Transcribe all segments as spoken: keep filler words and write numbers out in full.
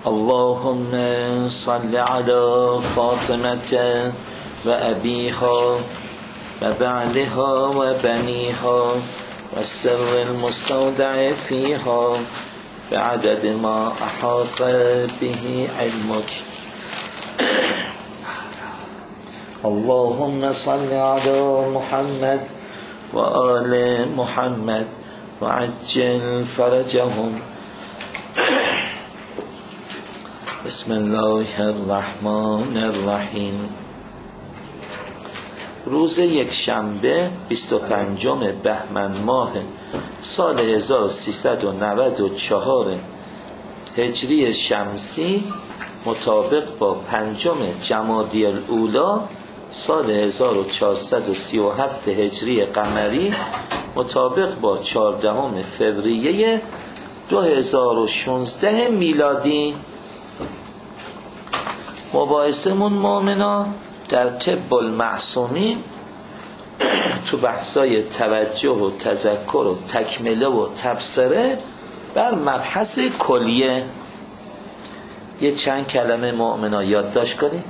اللهم صل على فاطمة وأبيها وبعلها وبنيها والسر المستودع فيها بعدد ما أحاط به علمك. اللهم صل على محمد وآل محمد وعجل فرجهم. بسم الله الرحمن الرحیم. روز یک شنبه بیست و پنجم بهمن ماه سال هزار و سیصد و نود و چهار هجری شمسی مطابق با پنجم جمادی الاولی سال هزار و چهارصد و سی و هفت هجری قمری مطابق با چهاردهم فوریه دو هزار و شانزده میلادی. مباحثمون مؤمنا در طب المعصومین تو بحثای توجه و تذکر و تکمله و تبصره بر مبحث کلیه. یه چند کلمه مؤمنا یادداشت کنید.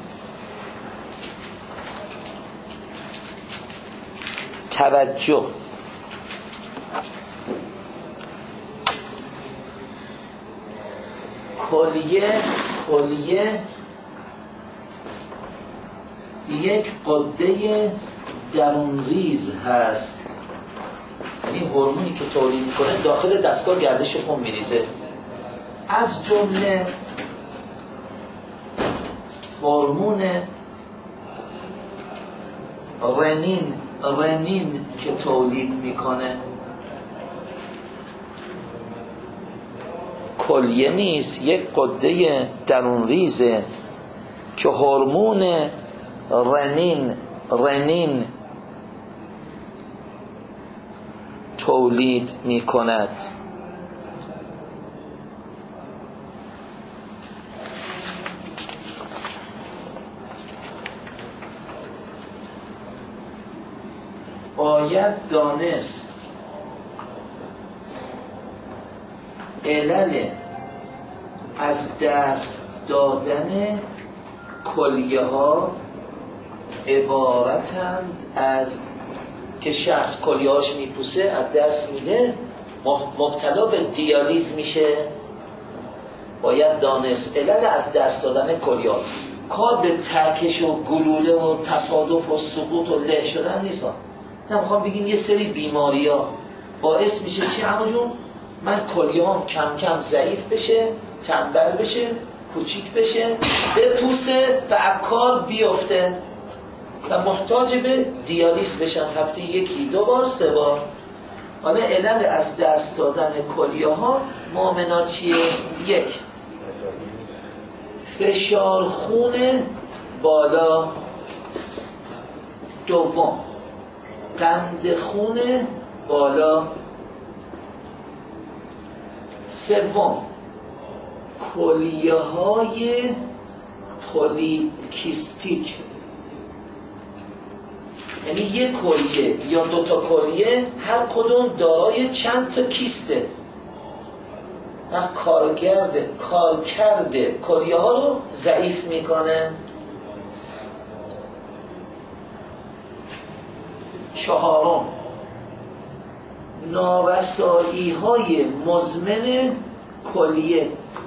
توجه، کلیه، کلیه یک قده درون ریز هست، یعنی هورمونی که تولید میکنه داخل دستگاه گردش خون میریزه. از جمله هورمون رنین رنین که تولید میکنه کلیه نیست، یک قده درون ریزه که هورمون رنین رنین تولید می کند. باید دانست علل از دست دادن کلیه ها عبارتند از که شخص کلیه‌هاش میپوسه، از دست میده، مبتلا به دیالیز میشه. باید دانست علل از دست دادن کلیه‌ها کار به ترکش و گلوله و تصادف و سقوط و له شدن نیست. من میخوام بگیم یه سری بیماری‌ها باعث میشه چی عمو جون؟ من کلیه‌هام کم کم ضعیف بشه، تنبل بشه، کوچیک بشه، بپوسه و کار بیفته و محتاج به دیالیز بشن هفته یکی دو بار سه بار. حالا علل از دست دادن کلیه ها مؤمنا چیه؟ یک، فشار خون بالا. دوم، قند خون بالا. سوم، کلیه های پولیکیستیک، یعنی یک کلیه یا دو تا کلیه هر کدوم دارای چند تا کیسته. نه کارگرد کارکرد کلیه ها رو ضعیف میکنه. چهارم، نارسایی های مزمن کلیه.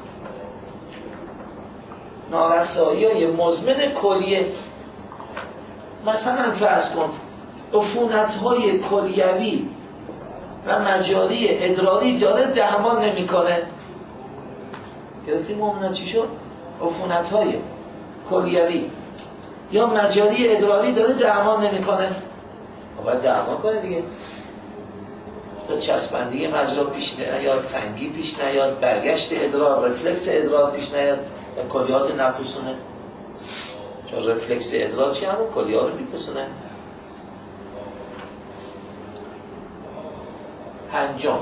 نارسایی های مزمن کلیه مثلا فرض کن عفونت های کلیوی و مجاری ادراری داره درمان نمیکنه. گرفتیم مؤمنا چی شد؟ عفونت های کلیوی یا مجاری ادراری داره درمان نمیکنه، باید درمان کنه دیگه. تا چسبندگی مجرا پیش نیاد، تنگی پیش نیاد، برگشت ادرار، رفلکس ادرار پیش نیاد و کلیات نپوسونه. چون رفلکس ادرار چی همون کلیه ها رو میپوسونه. پنجم،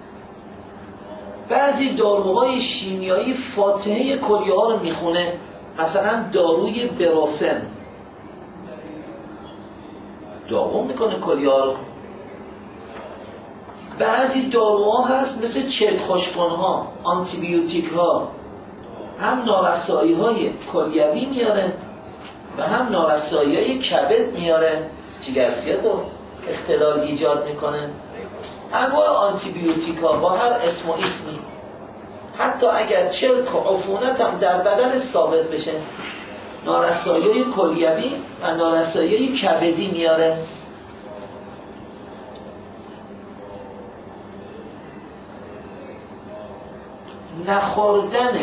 بعضی داروهای شیمیایی فاتحه کلیه ها رو میخونه. مثلا داروی بروفن داغون میکنه کلیه ها رو. بعضی داروها هست مثل چرک خوشکن ها، آنتی بیوتیک ها، هم نارسایی های کلیوی میاره و هم نارسایی های کبد میاره، جگرسیت رو اختلال ایجاد میکنه. انواع آنتی بیوتیک ها با هر اسم و اسمی، حتی اگر چرک و عفونت هم در بدن ثابت بشه، نارسایی های کلیوی و نارسایی های کبدی میاره. نخوردن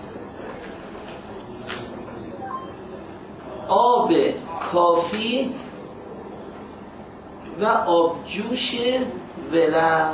آب کافی و آبجوش ولرم،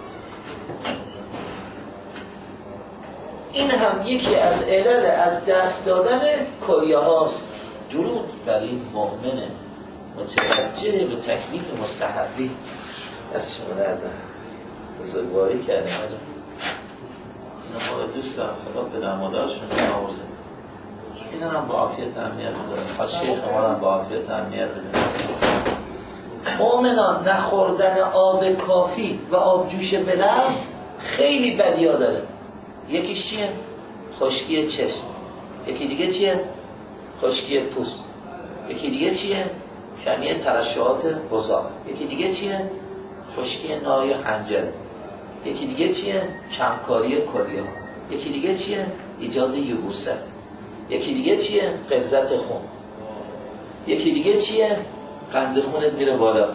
این هم یکی از علل از دست دادن کلیه هاست. درود بر این مؤمن متوجه به تکلیف مستحبی. از شما دردم بزرگواری کردیم. اینا ما دوست دارم خدا به دمادارشون نمارزه، اینا هم با عافیت امنیت بدارم، خواهد شیخ ما هم با عافیت امنیت بدارم. مؤمنان نخوردن آب کافی و آبجوش ولرم خیلی بدی ها داره. یکیش چیه؟ خشکی چشم. یکی دیگه چیه؟ خشکی پوست. یکی دیگه چیه؟ کمی ترشحات بزاق. یکی دیگه چیه؟ خشکی نای حنجره. یکی دیگه چیه؟ کمکاری کلیه. یکی دیگه چیه؟ ایجاد یبوست. یکی دیگه چیه؟ غلظت خون. یکی دیگه چیه؟ قند خونت میره بالا.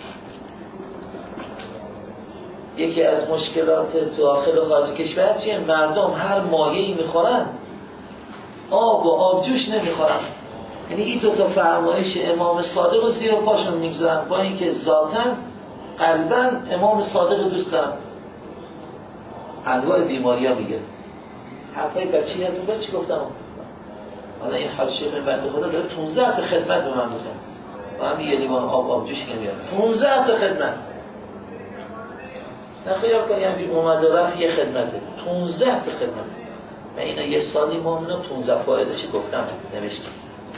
یکی از مشکلات تو داخل و خارج کشور چیه؟ مردم هر مایه‌ای میخورن، آب و آبجوش نمیخورن. یعنی این دوتا فرمایش امام صادق رو زیر پاشون میگذارن، با اینکه ذاتاً قلباً امام صادق دوست دارن. انواع بیماری ها میگه. حرفای بچه یادتون باید چی گفتم؟ حالا این حال شیخ بنده خدا داره پونزده تا خدمت به من بکنه. با هم یه لیوان آب آبجوش که میاره پونزده تا خدمت. نه خیال کنی همجور اومد و رفت یه خدمته، پونزده تا خدمت. من اینا یه سالی مومنو پونزده فایدهشی گفتم نوشتم.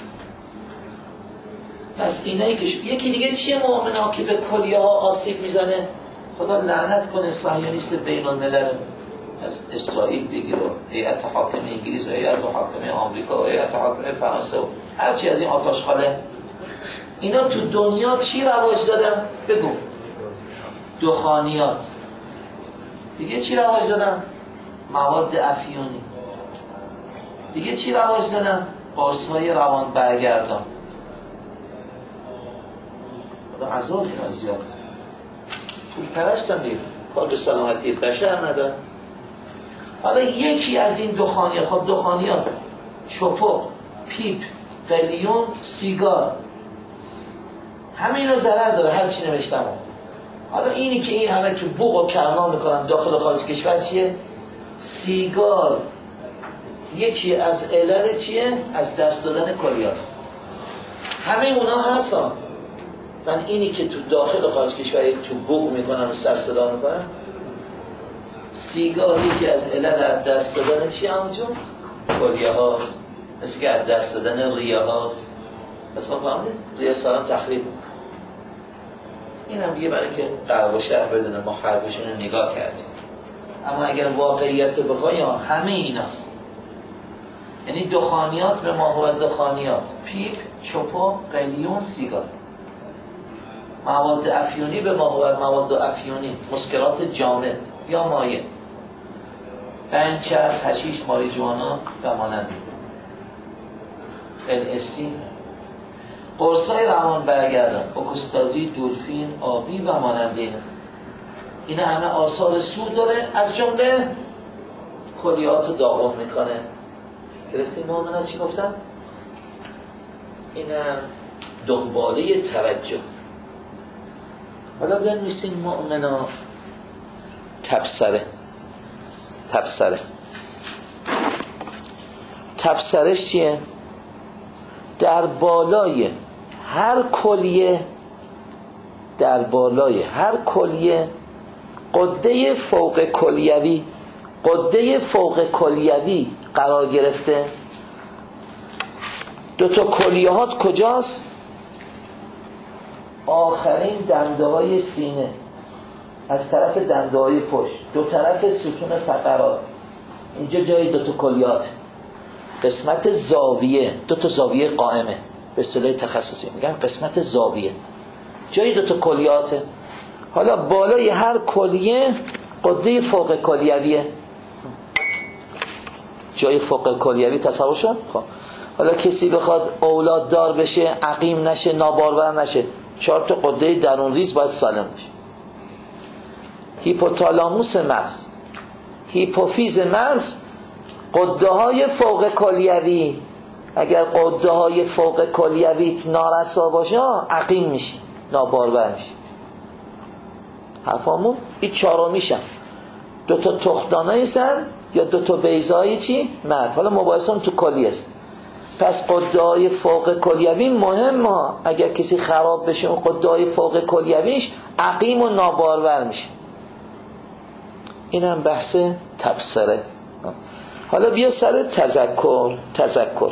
پس اینایی که شد. یکی دیگه چیه مومنها که به کلیه ها آسیب میزنه؟ خدا لعنت کنه صهیونیست بین الملل، از اسرائیل بگیر و هیئت حاکم انگلیس و هیئت حاکم آمریکا و هیئت حاکم فرانسه و هرچی از این آتشخاله، اینا تو دنیا چی رواج دادن؟ بگو. دخانیات. دیگه چی رواج دادن؟ مواد افیونی. دیگه چی رواج دادن؟ قرص‌های روان برگردان. عذاب اینا زیاد. پول پرستن دیگه، کار به سلامتی بشر ندارن. حالا یکی از این دخانیات، خب دخانیات چپق، پیپ، قلیون، سیگار، همه اینا ضرر داره، هر چی نوشتم. حالا اینی که این همه تو بوق و کرنا میکنن داخل و خارج کشور چیه؟ سیگار یکی از علل چیه؟ از دست دادن کلیات. همه اونا هستن. من اینی که تو داخل و خارج کشور تو بوق میکنن و سر صدا میکنن، سیگار یکی از علل از دست دادن چیه همونجون؟ کلیه هاست. مثل که از دست دادن ریه هاست. مثلا فهمده؟ ریه سالم تخریب. این هم دیگه برای که قرب و شهر بدونه ما حرفشون رو نگاه کردیم. اما اگر واقعیت بخوای همه ایناست. یعنی دخانیات به ما هو دخانیات، پیپ، چپا، قلیون، سیگار. مواد افیونی به ما هو مواد افیونی، مسکرات جامد یا مایع، بنچرس، حشیش، ماریجوانا و مانند ال استی، قرصای روان برگردان، اوکستازی، دولفین، آبی و مانند اینا. اینا همه آثار سود داره، از جمله کلیات رو داغم میکنه. گرفتیم مؤمنات چی گفتم؟ اینا دنباله توجه. حالا بنویسین مؤمنا تبصره. تبصره تبصرهش چیه؟ در بالای هر کلیه، در بالای هر کلیه قده فوق کلیوی، قده فوق کلیوی قرار گرفته. دو تا کلیهات کجاست؟ آخرین دنده های سینه، از طرف دنده های پشت، دو طرف ستون فقرات. اینجا جای دو تا کلیهات. قسمت زاویه، دو تا زاویه قائمه، به اصطلاح تخصصی میگن قسمت زاویه، جای دو تا کلیاته. حالا بالای هر کلیه قده فوق کلیویه، جای فوق کلیوی تصور شد. خب حالا کسی بخواد اولاد دار بشه، عقیم نشه، نابارور نشه، چهار تا قده درون ریز باید سالم بشه. هیپوتالاموس مغز، هیپوفیز مغز، قده های فوق کلیوی، اگر قده های فوق کلیوی نارسا باشه عقیم میشه، نابارور میشه. حرفامون این چهارو میشن، دو تا تخمدانای سن یا دو تا بیضای چی؟ مرد. حالا مباحثم تو کلیه است. پس قده های فوق کلیوی مهمه، اگر کسی خراب بشه اون قده های فوق کلیویش عقیم و نابارور میشه. این هم بحث تبصره. حالا بیا سر تذکر. تذکر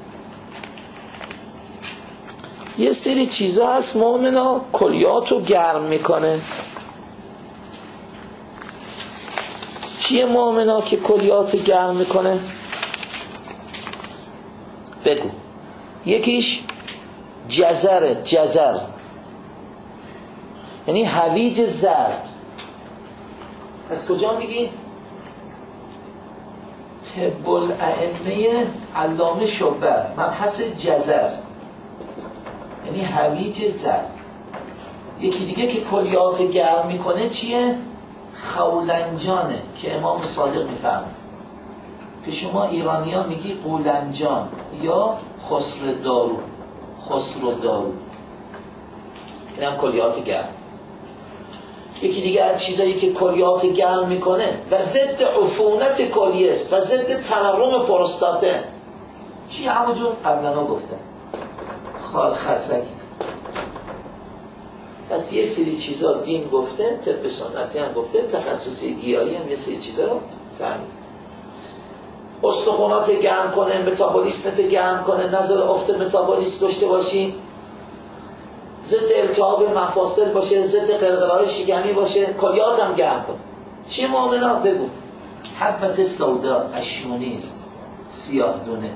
یه سری چیزا هست مؤمنا کلیات رو گرم میکنه. چیه مؤمنا که کلیات رو گرم میکنه؟ بگو. یکیش جزره، جزر یعنی هویج زرد. از کجا میگی؟ طب الائمه علامه شبر، مبحث جزر یعنی هویج زرد. یکی دیگه که کلیات گرم میکنه چیه؟ خولنجانه که امام صادق میفهمه که شما ایرانی ها میگی قولنجان یا خسر دارو، خسر دارو، این هم کلیات گرم. یکی دیگه از چیزایی که کلیات گرم میکنه و ضد عفونت کلیه است و ضد تورم پروستاته. چی؟ همونجور قبلا گفتم، خال خسک. پس یه سری چیزا دین گفته، طب سنتی هم گفته، تخصصی گیاهی هم یه سری چیزا رو فهمید. استخونات گرم کنه، متابولیسمت گرم کنه، نظر افت متابولیسم داشته باشی، ضد التهاب مفاصل باشه، ضد قرقره‌های شکمی باشه، کلیات هم گرم کنه. چی مؤمنا؟ بگو. حبت سودا، اشونیز، سیاه دونه.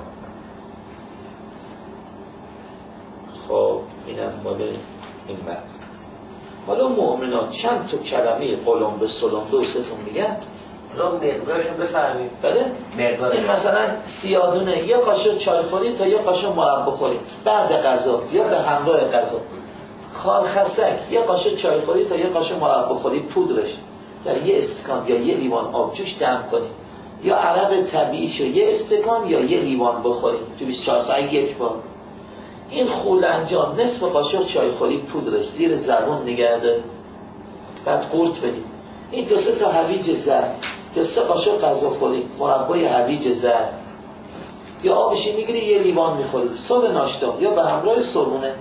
خب اینم مال این متن. حالا مؤمنا چند تا کلمه قلمبه سلمبه و ستون میگن؟ حالا مقدارش رو بفرمایید. بله؟ مقدارش. این مثلا سیادونه یا قاشق چای خوری تا یا قاشق مربا خوری بعد غذا یا به همراه غذا. خال خسک یا قاشق چای خوری تا یا قاشق مربا خوری پودرش در یه استکان یا یه لیوان آبجوش دم کنی، یا عرق طبیعیشو یه استکان یا یه لیوان بخوری تو بیست و چهار ساعت یک بار. این خولنجان نصف قاشق چای خوری پودرش زیر زبون نگرده، بعد قورت بدی. این دو سه تا هویج زرد یا سه قاشق غذا خوری مربای هویج زرد یا آبشی میگیری یه لیوان میخوری صبح ناشتا یا به همراه صبحونه.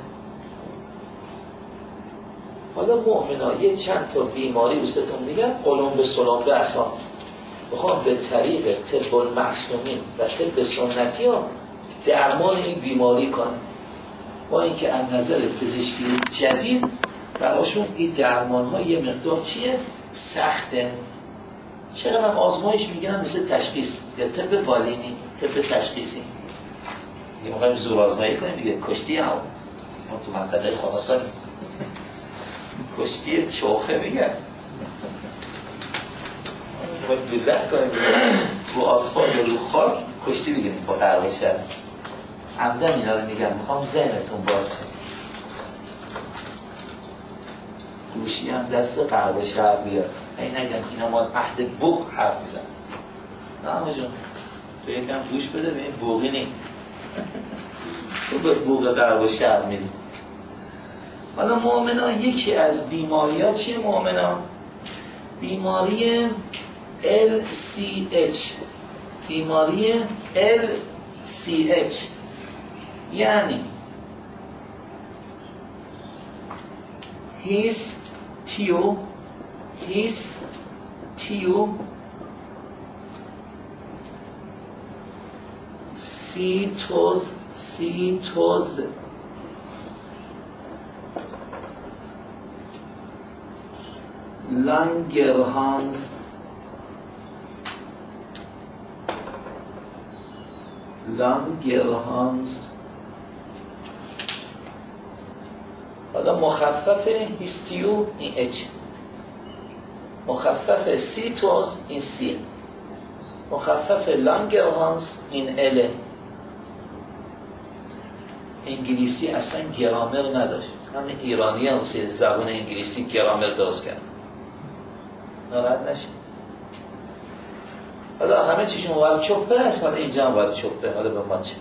حالا مؤمنا یه چند تا بیماری بستون میگن قلمبه سلمبه اصلا بخوام به طریق طب المعصومین و طب سنتی ها درمان این بیماری کنن، با اینکه از نظر پزشکی جدید براشون این درمان ها یه مقدار چیه؟ سخته. چقدر هم آزمایش میگیرن مثل تشخیص یا طب والینی، طب تشخیصی. یه موقعی زور آزمایی کنیم دیگه، کشتی هم ما تو منطقه خراسان کشتی چوخه میگن، باید دولت کنیم رو آسفال یا رو خاک کشتی بگیریم با قربه شهر. عمدن اینا رو میگن میخوام ذهنتون باز شد. گوشی هم دست قربه شهر بیار، این نگم اینا ما عهد بوغ حرف میزن. نه همه جون تو یکم گوش بده به این بوغی نیم، تو به بوغ قربه شهر میری. حالا مؤمنا یکی از بیماری ها چیه مؤمنا؟ بیماری ال سی اچ، بیماری ال سی اچ یعنی هیس تیو هیس تیو سیتوز سیتوز لانگرهانز لانگرهانز. حالا مخفف هیستیو این اچ، مخفف سیتوز این سی، مخفف لانگرهانز این ال. انگلیسی اصلا گرامر نداشت، همین ایرانی هم زبان انگلیسی گرامر درست کرد. ناراحت نشید. حالا همه چیشون وارد چوبه هست، حالا اینجا هم وارد چوبه. حالا به ما چه؟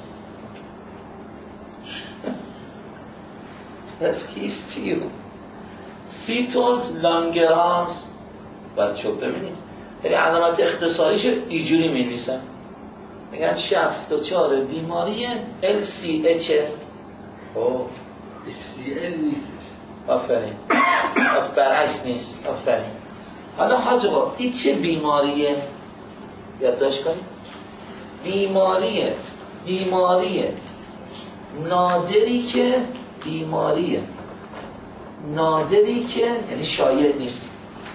پس هیستیو سیتوز لانگرانز وارد چوبه ببینید. یعنی علامت اختصاریش اینجوری می نویسن، میگن شخص دچار بیماری ال سی اچ. اوه اچ سی ال نیست. آفرین. آف برعکس نیست. آفرین. حالا حاج آقا این چه بیماریه؟ یادداشت کنید. بیماریه بیماریه نادری که بیماریه نادری که یعنی شایع نیست،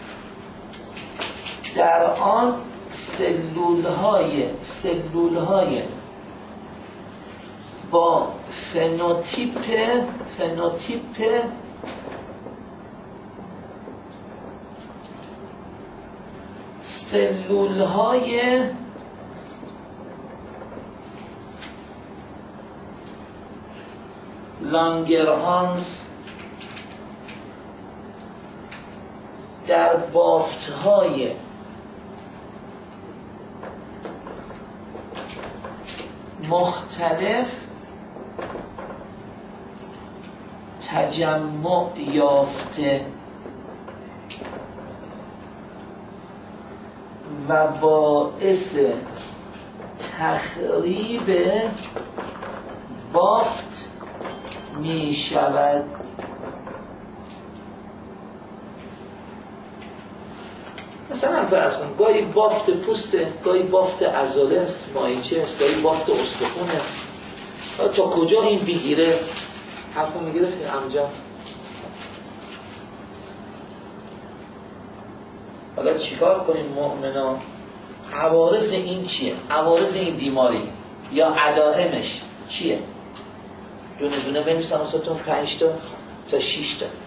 در آن سلول های سلول های با فنوتیپ فنوتیپ سلول های لانگرهانز در بافت های مختلف تجمع یافته و باعث تخریب بافت می شود. مثلا فرض کن گاهی بافت پوسته، گاهی بافت عضله است، ماهیچه است، گاهی بافت استخونه. تا کجا این بگیره؟ حرفو میگرفتیم همجا. حالا چیکار کنیم مؤمنا؟ عوارض این چیه؟ عوارض این بیماری یا علائمش چیه؟ دونه دونه بنویسم واسهتون پنج تا تا شش تا.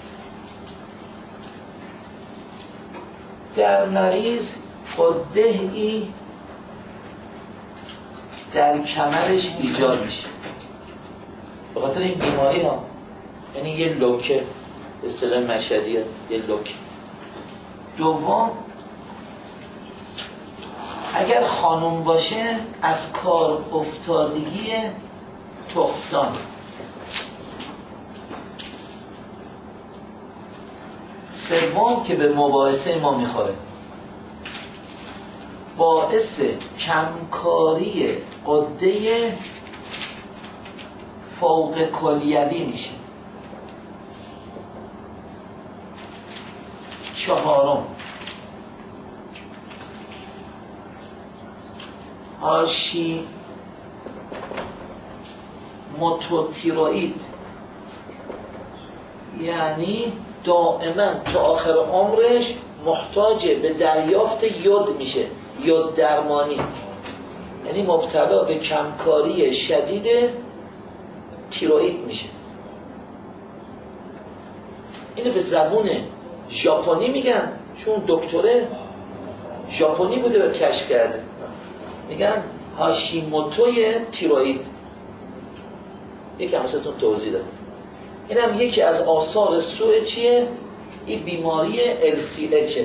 در مریض غده‌ای در کمرش ایجاد میشه به خاطر این بیماری ها، یعنی یه لوکه، به اصطلاح مشهدیه یه لوکه. دوم، اگر خانوم باشه از کار افتادگی تخمدان. سوم که به مباحثه ما میخوره، باعث کمکاری غده فوق کلیوی میشه. چهارم، هاشی موتوتیروئید، یعنی دائما تا آخر عمرش محتاج به دریافت یود میشه، یود درمانی، یعنی مبتلا به کمکاری شدید تیروئید میشه. اینو به زبون ژاپنی میگن، چون دکتره ژاپنی بوده و کشف کرده، میگن هاشیموتوی تیروئید. یکی همستون توضیح دادم. این هم یکی از آثار سوء چیه؟ این بیماری ال سی اچه.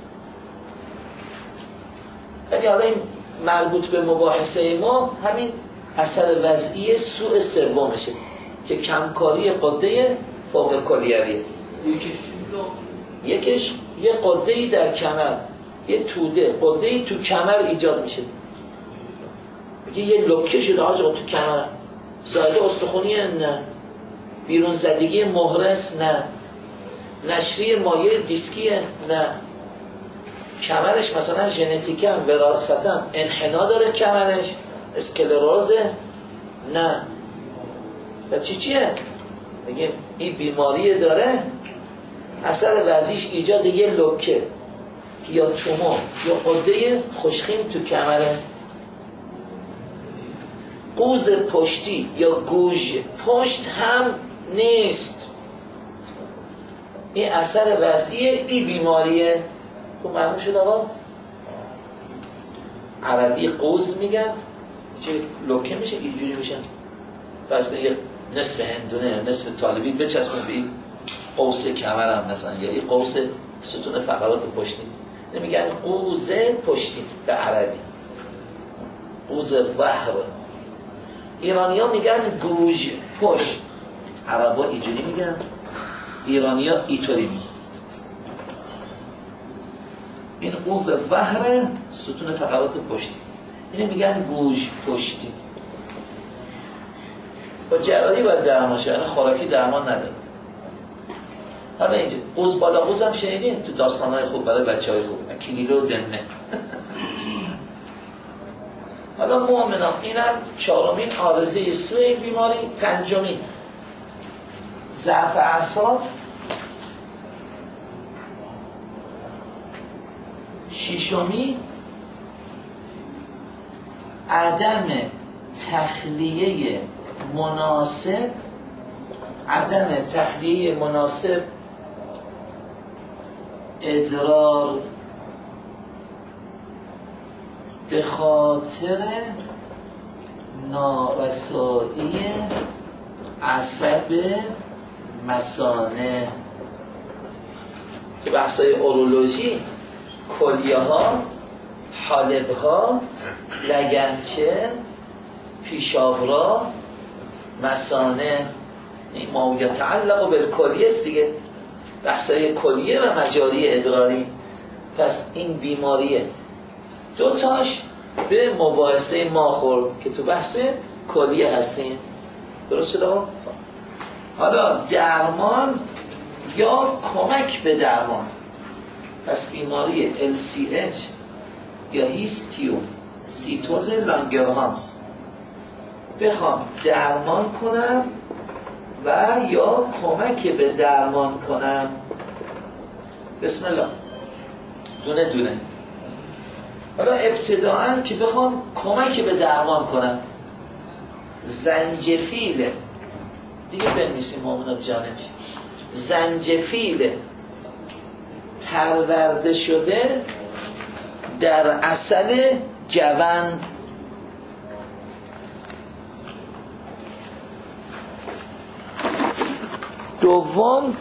ولی حالا این مربوط به مباحثه ما همین اثر وضعی سوء سومشه که کمکاری غده فوق کلیویه. یکیش یکیش یه غده‌ای در کمر، یه توده غده‌ای تو کمر ایجاد میشه. میگه یه لکه شده آجا تو کمر، زایده استخونیه؟ نه. بیرون زدگی مهرس؟ نه. نشری مایع دیسکیه؟ نه. کمرش مثلا ژنتیکاً وراثتاً انحنا داره کمرش؟ اسکلروزه؟ نه. و چی چیه؟ میگه این بیماری داره، اثر وضعیش ایجاد یه لکه یا تومور یا غده خوشخیم تو کمره. قوز پشتی یا گوژ پشت هم نیست. این اثر وضعیه، این بیماریه. خب معلوم شد آقا؟ عربی قوز میگن، چه لوکه میشه اینجوری میشن، پس یه نصف هندونه نصف طالبی بچسبن به این قوس کمرم مثلا، یا این قوس ستون فقرات پشتی، میگن قوز پشتی به عربی، قوز وهر. ایرانی ها میگن گوژ پشت، عربا اینجوری میگن، ایرانی ها اینطوری میگن. این قوز وهر ستون فقرات پشتی، اینه میگن گوژ پشتی. با جراحی باید درمان شد، یعنی خوراکی درمان نداره. حالا اینجا قوز بالا قوز هم شنیدین تو داستان‌های خوب برای بچه‌های خوب، اکیلیله و دمنه. حالا مؤمنان، اینم چهارمین عارضه سوء این بیماری. پنجمین ضعف اعصاب. ششمی عدم تخلیه مناسب عدم تخلیه مناسب ادرار به خاطر نارسایی عصب مثانه. تو بحثای اورولوژی کلیه ها، حالب ها، لگنچه، پیشابرا، مثانه، این ما یتعلق بالکلیه است دیگه، بحثای کلیه و مجاری ادراری. پس این بیماریه دو تاش به مباحثه ما خورد که تو بحث کلیه هستیم. درست شد آقا؟ حالا درمان یا کمک به درمان. پس بیماری ال سی اچ یا هیستیو سیتوز لانگرهانس بخوام درمان کنم و یا کمک به درمان کنم. بسم الله، دونه دونه. حالا ابتداعاً که بخوام کمک به درمان کنم، زنجفیل دیگه بنویسیم مامون جانش، زنجفیل پرورده شده در عسل جوان. دوم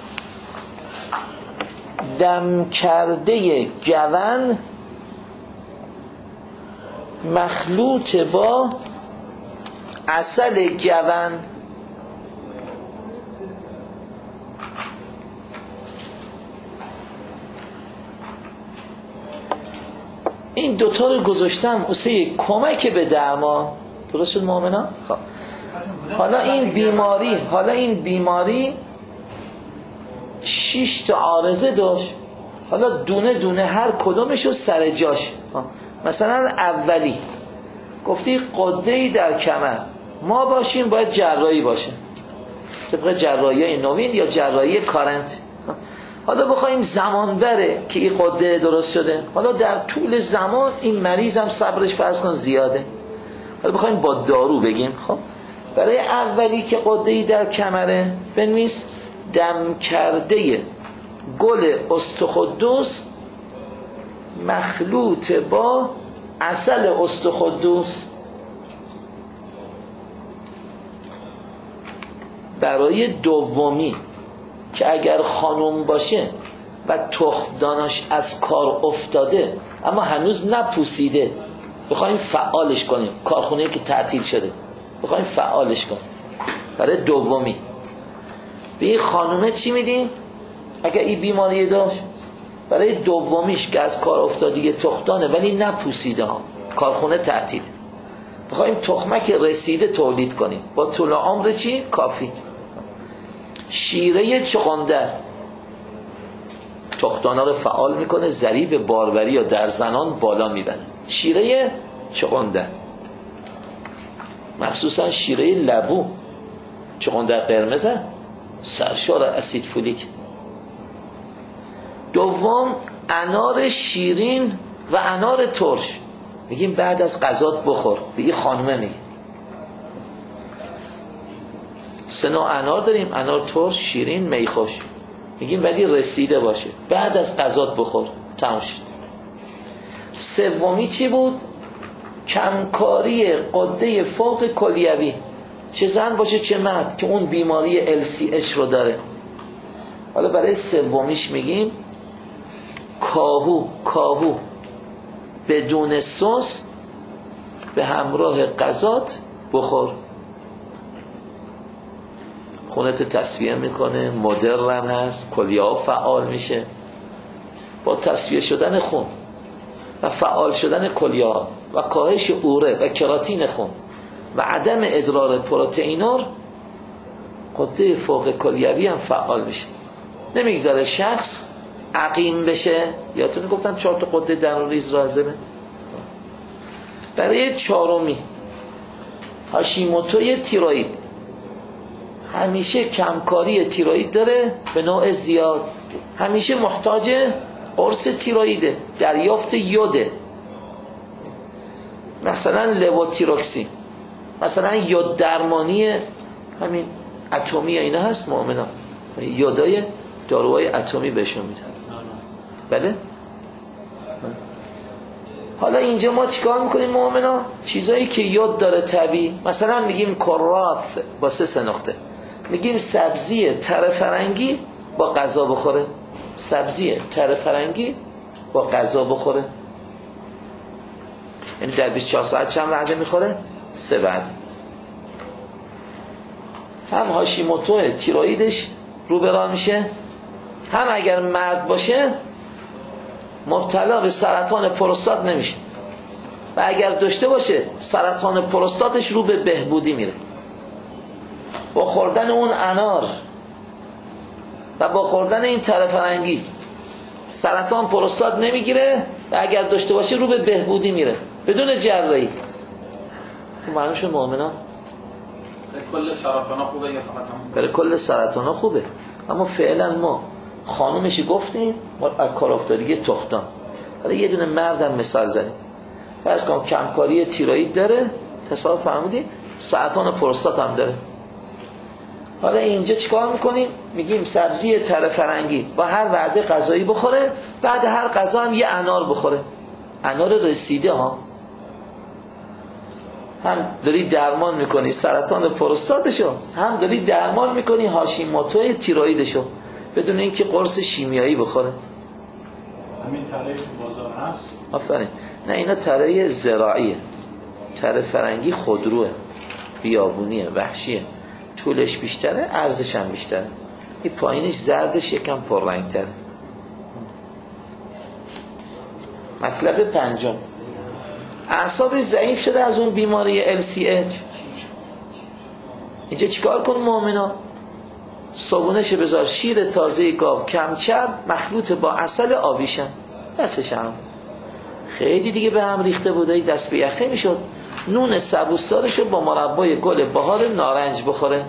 دم کرده جوان مخلوط با عسل جوان. این دوتا رو گذاشتم واسه کمک به درمان. درست شد مؤمنان؟ خب حالا این بیماری حالا این بیماری شش تا عارضه داشت. حالا دونه دونه هر کدومش رو سر جاش. مثلا اولی گفتی قده‌ای در کمر، ما باشیم باید جراحی باشه، طبق جراحی نوین یا جراحی کارنت. حالا بخوایم زمان بره که این قده درست شده، حالا در طول زمان این مریض هم صبرش فرض کن زیاده، حالا بخوایم با دارو بگیم. خب برای اولی که قده‌ای در کمره بنویس دم کرده گل استخدوس مخلوط با عسل استخدوس. برای دومی که اگر خانم باشه و تخمدانش از کار افتاده اما هنوز نپوسیده، بخوایم فعالش کنیم، کارخونه که تعطیل شده بخوایم فعالش کنیم، برای دومی به این خانومه چی میدیم؟ اگر این بیماری داشت برای دومیش که از کار افتادی تخمدانه ولی نپوسیده ها، کارخونه تعطیل، بخوایم تخمک رسیده تولید کنیم، با طول عمر چی؟ کافی. شیره چغندر تخمدانا رو فعال میکنه، ضریب باروری یا در زنان بالا میبره. شیره چغندر مخصوصا شیره لبو، چغندر قرمز سرشار اسید فولیک. دوم انار شیرین و انار ترش، میگیم بعد از غذا بخور، بگی خانومه میگه سه نوع انار داریم، انار ترش، شیرین، میخوش. میگیم ولی رسیده باشه، بعد از غذات بخور، تموم شد. سومی چی بود؟ کمکاری غده فوق کلیوی، چه زن باشه چه مرد که اون بیماری ال سی اچ رو داره. حالا برای سومیش میگیم کاهو کاهو بدون سس به همراه غذات بخور. خونت تصفیه میکنه، مدرن هست، کلیه ها فعال میشه. با تصفیه شدن خون و فعال شدن کلیه ها و کاهش اوره و کراتین خون و عدم ادرار پروتئینور، غده فوق کلیوی هم فعال میشه. نمیگذاره شخص عقیم بشه. یادتون گفتم چهار تا غده درون ریز لازمه. برای چهارمی هاشیموتوی تیروئید، همیشه کمکاری تیروئید داره به نوع زیاد، همیشه محتاج قرص تیروئیده، دریافت یوده، مثلا لووتیروکسین، مثلا یود درمانی همین اتمی اینا هست مؤمنا، یودای داروهای اتمی بهشون میدن. بله. حالا اینجا ما چیکار میکنیم مؤمنا؟ چیزایی که یود داره طبیعی، مثلا میگیم کراث با سه سه نقطه، میگیم سبزی تره فرنگی با غذا بخوره، سبزی تره فرنگی با غذا بخوره. یعنی در بیست و چهار ساعت چند وعده میخوره؟ سه وعده. هم هاشیموتو تیروئیدش رو به راه میشه، هم اگر مرد باشه مبتلا به سرطان پروستات نمیشه، و اگر داشته باشه سرطان پروستاتش رو به بهبودی میره. با خوردن اون انار و با خوردن این تره فرنگی سرطان پروستات نمیگیره و اگر داشته باشه رو به بهبودی میره بدون جراحی. معلوم شد مؤمنان؟ کل سرطان ها خوبه یا فقط هم؟ برای کل سرطان ها خوبه، اما فعلا ما خانومشی گفتیم ما کار افتادگی تختان. حالا یه دونه مردم مثال زنیم، فرض کن کمکاری تیروئید داره، تصادف فهمیدی سرطان پروستات هم داره. حالا اینجا چیکار میکنیم؟ میگیم سبزی تره فرنگی با هر وعده غذایی بخوره، بعد هر غذا هم یه انار بخوره، انار رسیده ها. هم داری درمان میکنی سرطان پروستاتشو، هم داری درمان میکنی هاشیموتو تیروئیدشو بدون اینکه قرص شیمیایی بخوره. همین تره تو بازار هست؟ آفرین. نه اینا تره زراعیه، تره فرنگی خودروه، بیابونیه، وحشیه، طولش بیشتره، ارزش هم بیشتره. این پایینش زردش یکم پررنگ تره. مطلب پنجم، اعصابش ضعیف شده از اون بیماری ال سی اچ. اینجا چیکار کن مؤمنا؟ صابونش بذار، شیر تازه گاو کم چرب مخلوط با عسل آبیشم، بسش هم خیلی دیگه به هم ریخته بوده، دست به یخه میشد. نون سبوسدارشو با مربای گل بهار نارنج بخوره.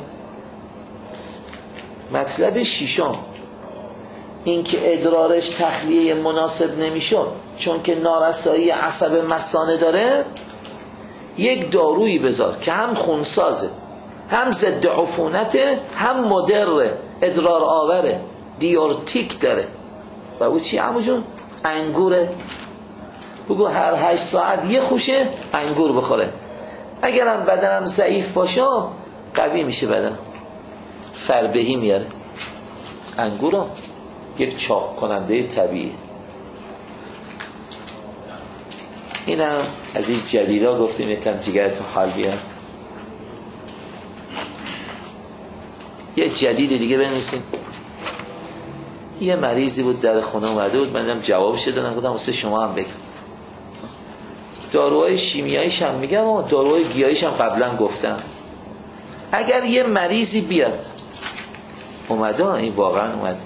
مطلب ششم، این که ادرارش تخلیه مناسب نمیشد چون که نارسایی عصب مثانه داره، یک دارویی بذار که هم خونسازه، هم ضد عفونته، هم مدر ادرار آوره، دیورتیک داره. و او چی عمو جون؟ انگوره. بگو هر هشت ساعت یه خوشه انگور بخوره. اگرم بدنم ضعیف باشه قوی میشه بدن، فربهی میاره. انگور یک چاق کننده طبیعی. اینم از این جدیدا گفتیم یکم جگر تو حال بیار. یه جدید دیگه بنویسین. یه مریضی بود در خونه اومده بود، من دیدم جوابش دادن، گفتم واسه شما هم بگم. داروهای شیمیاییش هم میگم و داروهای گیاهیش هم قبلا گفتم. اگر یه مریضی بیاد، اومده این واقعا اومده،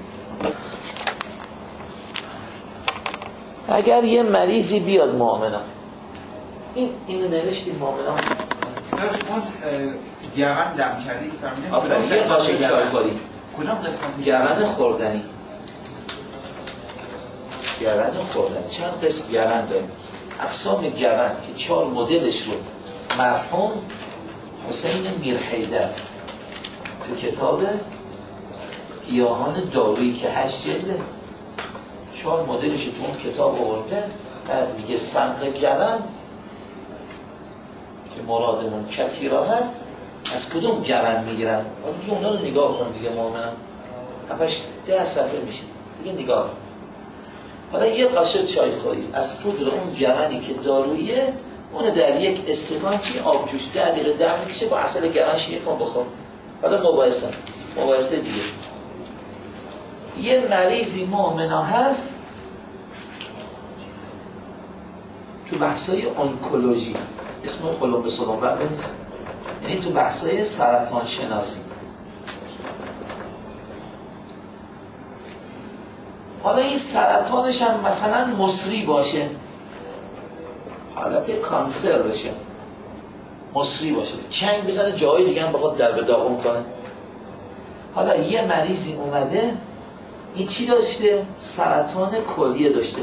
اگر یه مریضی بیاد مؤمنا، این اینو نوشتیم مؤمنا، گرن دم کردی که آفرین، یه قاشق چای خوری، کدام قسمت گرن خوردنی، گرن خوردنی چند قسم گرن داریم، اقسام گرن که چهار مدلش رو مرحوم حسین میرحیدر تو کتاب گیاهان دارویی که هشت جلده چهار مدلش تو اون کتاب آورده. بعد میگه سمق گرم که مرادمون کتیرا هست، از کدوم گرم میگیرن؟ حالا دیگه اونا رو نگاه کن دیگه مؤمنم هفتش ده صفحه میشه دیگه نگاه. حالا یه قاشق چای خوری از پودر اون گرنی که داروییه اون در یک استکان چی آب جوش ده دقیقه دم میکشه با عسل گرن شیر کن بخور. حالا مباحثه مباحثه دیگه. یه مریضی مؤمنا هست تو بحثای انکولوژی، اسم قلوب سلومبر بنویس، یعنی تو بحثای سرطان شناسی. حالا این سرطانش هم مثلا مصری باشه، حالت کانسر بشه، مصری باشه، چنگ بزنه جایی دیگه هم بخواد در به داغون کنه. حالا یه مریضی اومده این چی داشته؟ سرطان کلیه داشته،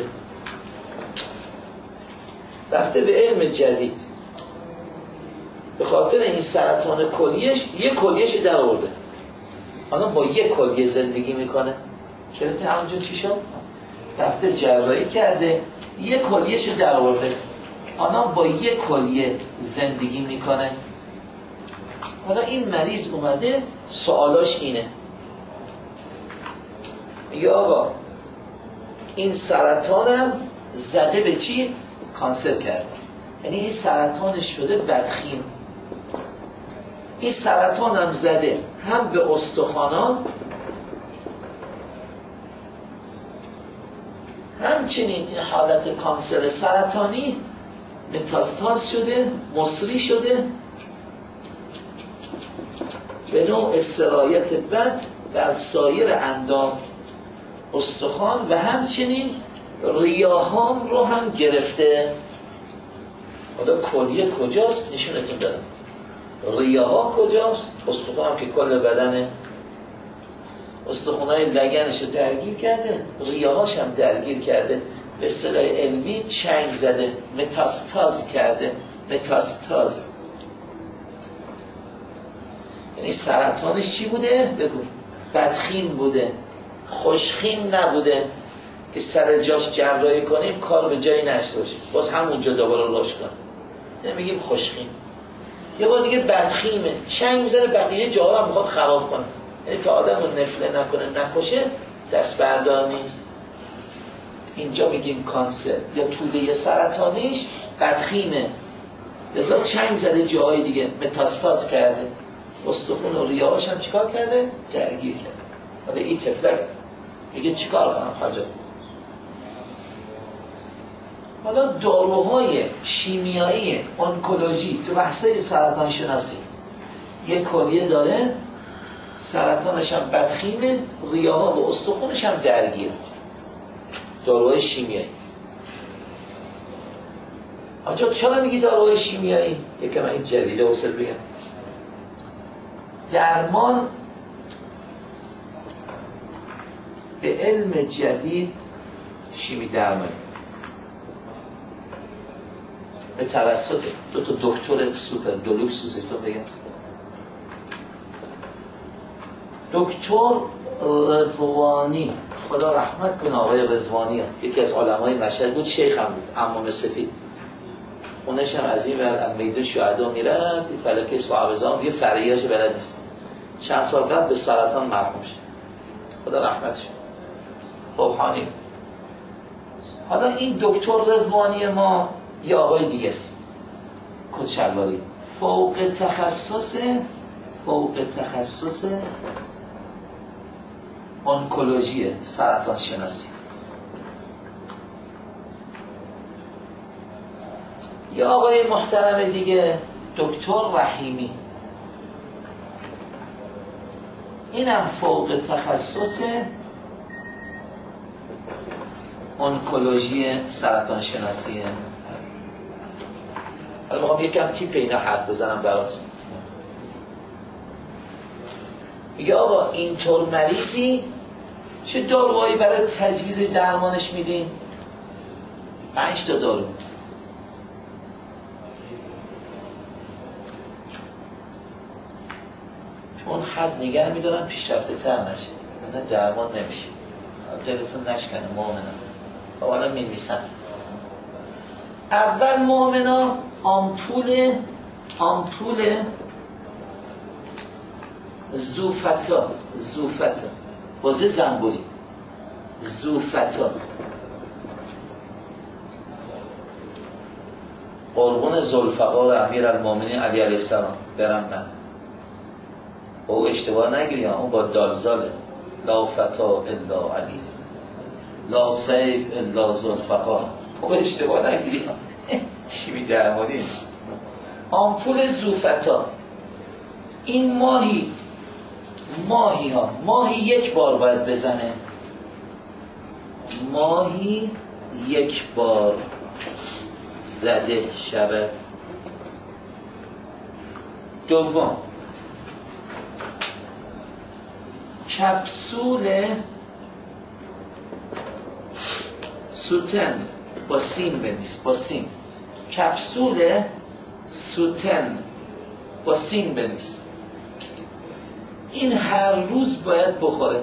رفته به علم جدید به خاطر این سرطان کلیهش یه کلیهش در آورده. حالا با یه کلیه زندگی میکنه. شبیه همونجا چی شد؟ رفته جراحی کرده یه کلیهش در آورده. حالا با یه کلیه زندگی میکنه. حالا این مریض اومده سوالاش اینه، میگه آقا این سرطانم زده به چی؟ کانسر کرده، یعنی این سرطانش شده بدخیم. این سرطانم زده هم به استخوانان همچنین این حالت کانسر سرطانی متاستاز شده، مصری شده، به نوع سرایت بد بر سایر اندام استخوان و همچنین ریاهام رو هم گرفته. حالا کلیه کجاست؟ نشونتون دارم. ریاها کجاست؟ استخوان هم که کل بدنه. استخوانهای لگنش رو درگیر کرده، ریاهاش هم درگیر کرده، به اصطلاح علمی چنگ زده، متاستاز کرده. متاستاز یعنی سرطانش چی بوده؟ بگو. بدخیم بوده، خوشخیم نبوده که سر جاش جراحی کنیم کار به جایی نشته باشه، باز همونجا دوباره رشد کنه. نمیگیم خوشخیم. یه بار دیگه بدخیمه، چنگ میزنه بقیه جاها رو میخواد خراب کنه. یعنی تا آدم رو نفله نکنه نکشه دست بردار نیست. اینجا میگیم کانسر یا توده سرطانیش بدخیمه، لذا چنگ زده جاهای دیگه، متاستاز کرده، استخون و ریاهاش هم چیکار کرده؟ درگیر کرده. حالا این تفلک میگه چیکار کنم حاجا؟ حالا داروهای شیمیایی انکولوژی تو بحثای سرطان شناسی یک کلیه داره، سرطانش هم بدخیمه، ریاها و استخونش هم درگیر. داروهای شیمیایی. آجا چرا میگی داروهای شیمیایی؟ یکم این جدیده وصل بگم. درمان به علم جدید شیمی درمانی به توسط دو تا دکتر سوپر دولوکس روزتون بگم، دکتر رضوانی، خدا رحمت کنه آقای رضوانی، یکی از علمای مشهد بود، شیخ هم بود، عمام سفید، خونش هم از این ور میدون شهدا میرفت، این فلکه صاحب زمان دیگه فرعیه‌اش بلد نیست، چند سال قبل به سرطان مرحوم شد، خدا رحمتش کنه. روحانی. حالا این دکتر رضوانی ما یه آقای دیگه است، کدشلواری، فوق تخصص فوق تخصص انکولوژی، سرطان شناسی. یه آقای محترم دیگه دکتر رحیمی، اینم فوق تخصص انکولوژی سرطان شناسیه. حالا میخوام یکم تیپ اینا حرف بزنم براتون. میگه آقا اینطور مریضی چه داروهایی برای تجویزش درمانش میدین؟ پنج تا دارو. چون حد نگه میدارن پیشرفته تر نشه، نه درمان نمیشه. دلتون نشکنه مؤمنان. خب حالا می‌نویسم. اول مؤمنا آمپول آمپول زوفتا زوفتا بازه زنبوری زوفتا قربون ذوالفقار امیرالمومنین علی علیه السلام برم من. او اشتباه نگیری، اون با دالزاله. لا فتا الا علی، لا سیف الا ذوالفقار. او اشتباه نگیری. چی می درمانی؟ آمپول زوفتا این ماهی ماهی ها ماهی یک بار باید بزنه، ماهی یک بار زده شود. دوم کپسول سوتن با سین بنویس، با سین. کپسول سوتن با سین بنویس. این هر روز باید بخوره.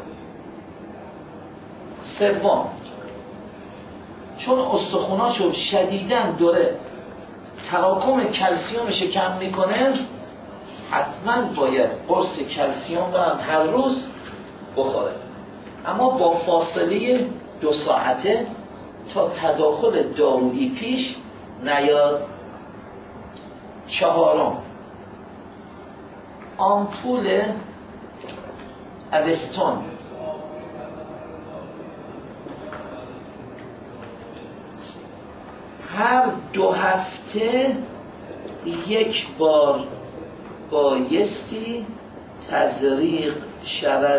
سوم چون استخوناشو شدیداً دوره تراکم کلسیومش کم میکنه، حتما باید قرص کلسیوم رو هم هر روز بخوره، اما با فاصله دو ساعته تا تداخل دارویی پیش نیاد. چهارم آمپول اوستون هر دو هفته یک بار بایستی تزریق شود.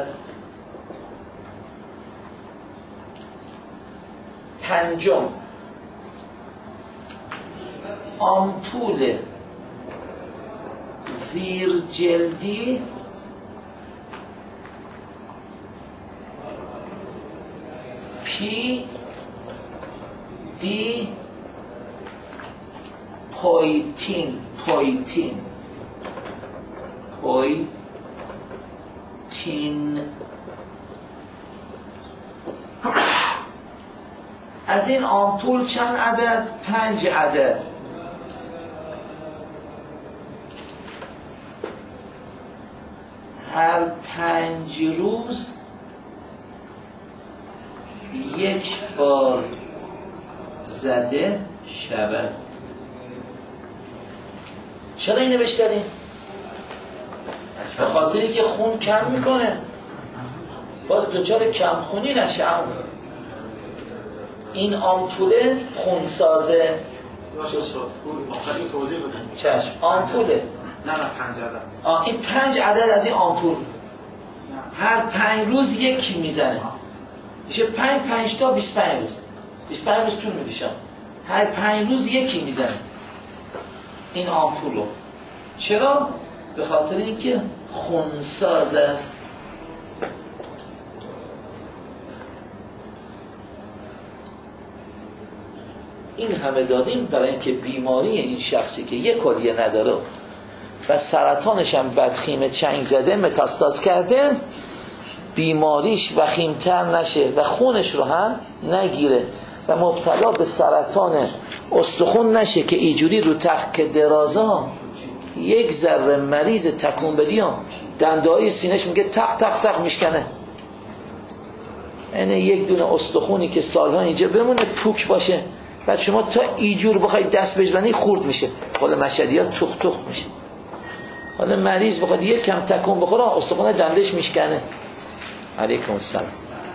پنجم آمپول زیر جلدی پی دی پویتین پویتین پویتین از این آمپول چند عدد؟ پنج عدد. هر پنج روز یک بار زده شود. چرا اینو بشتریم؟ به خاطری که خون کم میکنه، باز دچار کم خونی نشه. این آمپوله خونسازه. باشه شد آخری توضیح بدن. چشم آمپوله. نه نه پنج عدد. آه این پنج عدد از این آمپول هر پنج روز یکی میزنه، میشه پنج پنج تا بیست و پنج روز. بیست و پنج روز طول میکشه. هر پنج روز یکی میزنه این آمپول رو. چرا؟ به خاطر اینکه خونساز است. این همه دادیم برای اینکه بیماری این شخصی که یک کلیه نداره و سرطانش هم بدخیم چنگ زده متاستاز کرده، بیماریش وخیمتر نشه و خونش رو هم نگیره و مبتلا به سرطان استخون نشه که اینجوری رو تخت درازا یک ذره مریض تکون بدی هم دنده‌های سینه‌ش میگه تق تق تق میشکنه. یعنی یک دونه استخونی که سالها اینجا بمونه پوک باشه، بعد شما تا اینجور بخوای دست بزنی خورد میشه. حالا مشهدی ها تخ تخ میشه. حالا مریض بخواد یک کم تکون بخوره استخون دندش میشکنه. علیکم السلام.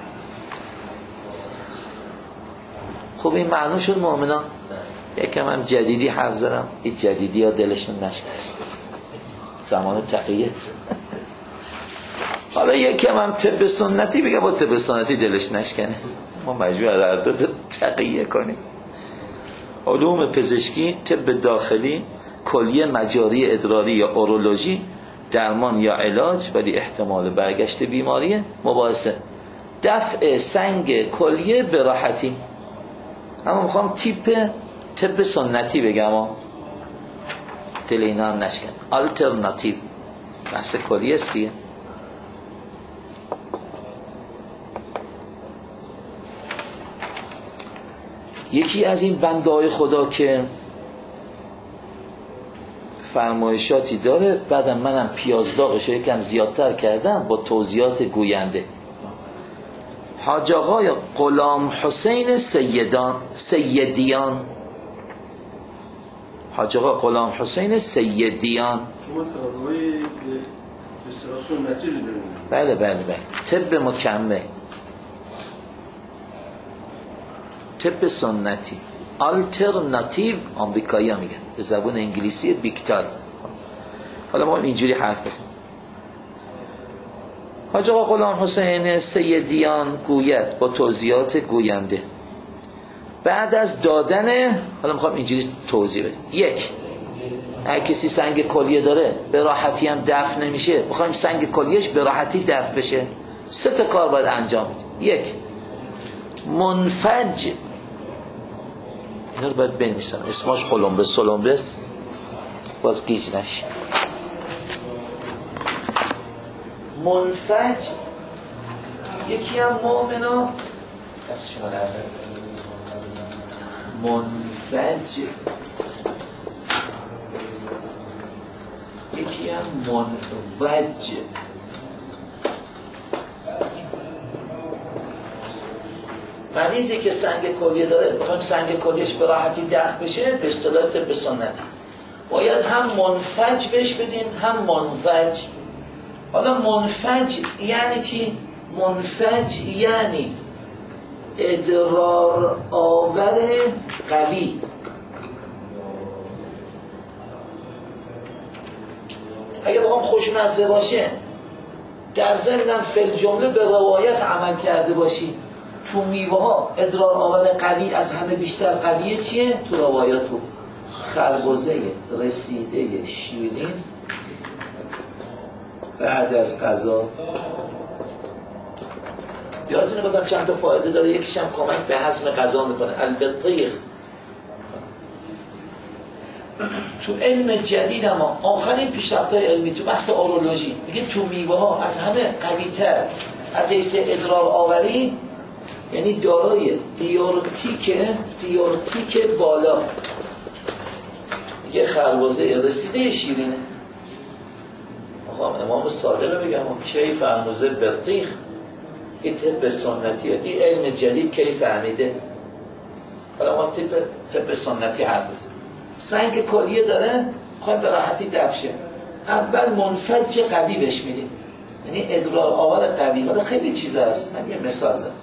خب این معلوم شد مؤمنان. یکم هم جدیدی حرف زدم، این جدیدی ها دلشون نشکن، زمان تقیه است. حالا یکم هم طب سنتی بگه، با طب سنتی دلش نشکنه، ما مجبور هر دو تقیه کنیم. علوم پزشکی، طب داخلی، کلیه مجاری ادراری یا اورولوژی، درمان یا علاج ولی احتمال برگشت بیماری، مباحثه دفع سنگ کلیه به راحتی. اما میخوام تیپ طب سنتی بگم، دل اینا هم نشکن. آلترناتیو بحث کلی است دیگه. یکی از این بنده‌های خدا که فرمایشاتی داره، بعدم منم پیازداغش رو یکم زیادتر کردم با توضیحات گوینده. حاج آقای غلام حسین سیدان سیدیان حاج آقا غلام حسین سیدیان شما داروی به اصطلاح سنتی رو دارید؟ بله بله بله طب مکمل، طب سنتی، آلترناتیو آمریکایی ها میگن، به زبان انگلیسی بیکتال. حالا ما اینجوری حرف بزنیم. حاج آقا غلام حسین سیدیان گوید با توضیحات گوینده بعد از دادن، حالا میخوام اینجوری توضیح بدیم. یک، اگه کسی سنگ کلیه داره به راحتی هم دفن نمیشه، میخوایم سنگ کلیهش به راحتی دفن بشه، سه تا کار باید انجام بدیم. یک، منفج، اینا رو باید بنویسم، اسمش قلمبس سلمبس باز گیج نشه. منفج، یکی هم مؤمنا منفج، یکی هم منفج. مریضی که سنگ کلیه داره، بخوایم سنگ کلیهش به راحتی دفن بشه، به اصطلاح طب سنتی باید هم منفج بهش بدیم هم منفج. حالا منفج یعنی چی؟ منفج یعنی ادرار آور قوی. اگه بخوام خوشمزه باشه، در ضمن فل جمله به روایت عمل کرده باشی، تو میوه ها ادرار آور قوی از همه بیشتر قویه چیه؟ تو روایات بود خربزه رسیده شیرین بعد از غذا. یادتونه گفتم چند تا فایده داره، یکیش هم کمک به هضم غذا میکنه، البطیخ. تو علم جدید اما آخرین پیشرفت‌های علمی تو بحث اورولوژی میگه تو میوه ها از همه قوی‌تر از حیث ادرار آوری، یعنی دارای دیورتیک دیورتیک بالا، میگه خربزه رسیده شیرینه. امام صادق بگم کی فهموزه بطیخ، این طب سنتیه، این علم جدید کی فهمیده. حالا ما طب طب سنتی حرف بزنیم. سنگ کلیه داره، خواهیم به راحتی دفشه، اول منفج قوی بهش میدیم، یعنی ادرار آور قوی. حالا خیلی چیزا هست، من یه مثال زدم.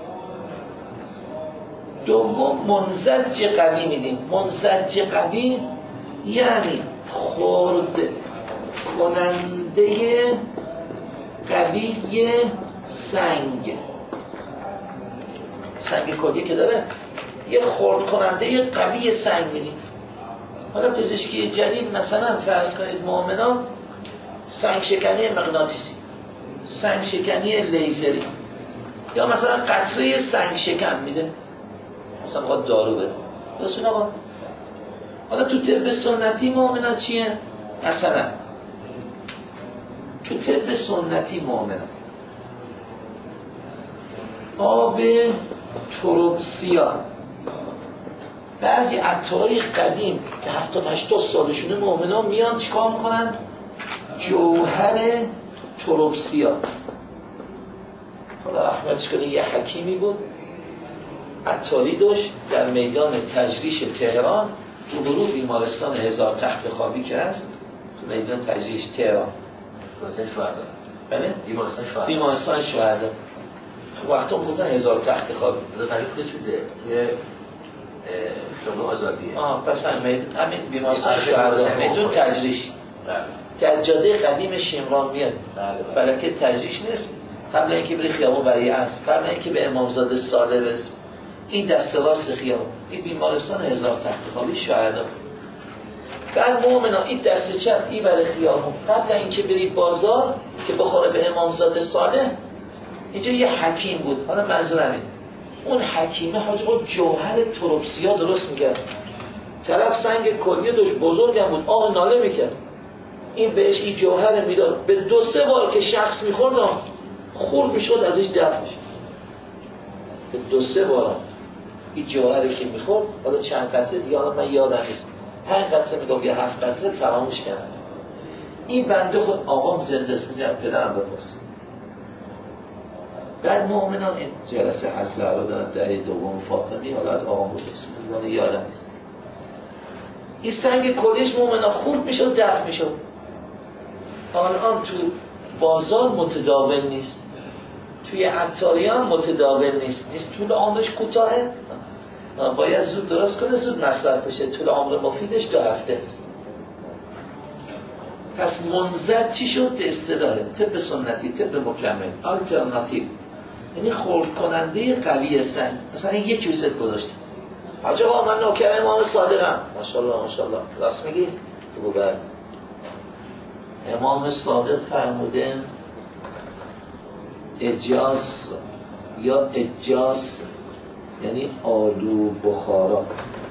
دوم منزج قوی میدیم. منزج قوی یعنی خرد کننده قوی سنگ. سنگ کلیه که داره یه خرد کننده قوی سنگ میدیم. حالا پزشکی جدید مثلا فرض کنید مؤمنان سنگ شکنی مغناطیسی، سنگ شکنی لیزری، یا مثلا قطره سنگ شکن میده، مثلا باید دارو بده. درستون آقا؟ حالا تو طب سنتی مؤمنان چیه؟ مثلا تو طب سنتی مؤمنان آب تروبسیا، بعضی عطارای قدیم که هفتاد هشتاد سالشونه مؤمنان میان چیکار میکنن؟ جوهر تروبسیا. حالا رحمتش کنه یه حکیمی بود، عطاری داشت در میدان تجریش تهران، تو گروه بیمارستان هزار تخت خوابی که هست تو میدان تجریش تهران، بیمارستان شهدا. بله؟ بیمارستان شهدا. بیمارستان شهدا. وقتا هم گفتن هزار تخت خوابی. از تعریف شده توی شما آزادیه. آه پس همین همین بیمارستان شهدا میدون تجریش. در جاده قدیم شمران میاد. فلکه تجریش نیست. قبل اینکه بری خیابون برای اصل، قبل اینکه به امامزاده صالح برسی، این دست راست خیابون، این بیمارستان هزار تخت خوابی شهدا. بعد مؤمنا این دست چپ این برای خیابون، قبل اینکه بری بازار که بخوره به امامزاده صالح، اینجا یه حکیم بود. حالا منظورم اینه، اون حکیمه حاج آقا جوهر تروبسیا درست میکرد. طرف سنگ کلیه داشت، بزرگم بود، آه ناله میکرد. این بهش این جوهر میداد، به دو سه بار که شخص میخورد خورد میشد ازش دفع میشد. به دو سه بار این جوهری که میخورد، حالا چند قطره دیگه حالا من یادم نیست، پنج قطره میگم یا هفت قطره فراموش کردم. این بنده خود آقام زنده است، میدونم پدرم بپرسیم. بعد مؤمنان این جلسه حضره رو دارن دهه دوم فاطمی، حالا از آقام بپرسیم، من یادم نیست. این سنگ کلیش مؤمنان خورد میشد دفع میشد. الان تو بازار متداول نیست، توی عطاریان متداول نیست، نیست طول عمرش کوتاهه، باید زود درست کنه زود مصرف بشه، طول عمر مفیدش دو هفته است. پس منزد چی شد؟ به اصطلاح طب سنتی، طب مکمل، آلترناتیو، یعنی خورد کننده قوی سنگ. مثلا یک یوست گذاشته، حاج آقا من نوکر امام صادقم، ماشاءالله ماشاءالله، راست میگی؟ بگو بله. امام صادق فرمودن اجاز یا اجاز یعنی آلو بخارا.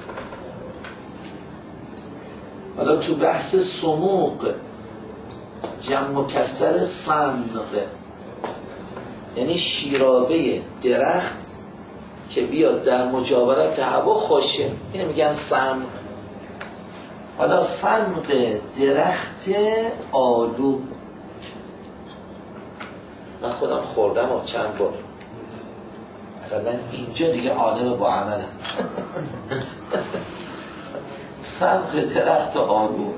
حالا تو بحث سموق جمع مکسر سمق یعنی شیرابه درخت که بیاد در مجاورت هوا خوشه، اینو میگن سمق. حالا سمق درخت آلو من خودم خوردم و چند بار، حالا اینجا دیگه عالم با عملم. سمق درخت آلو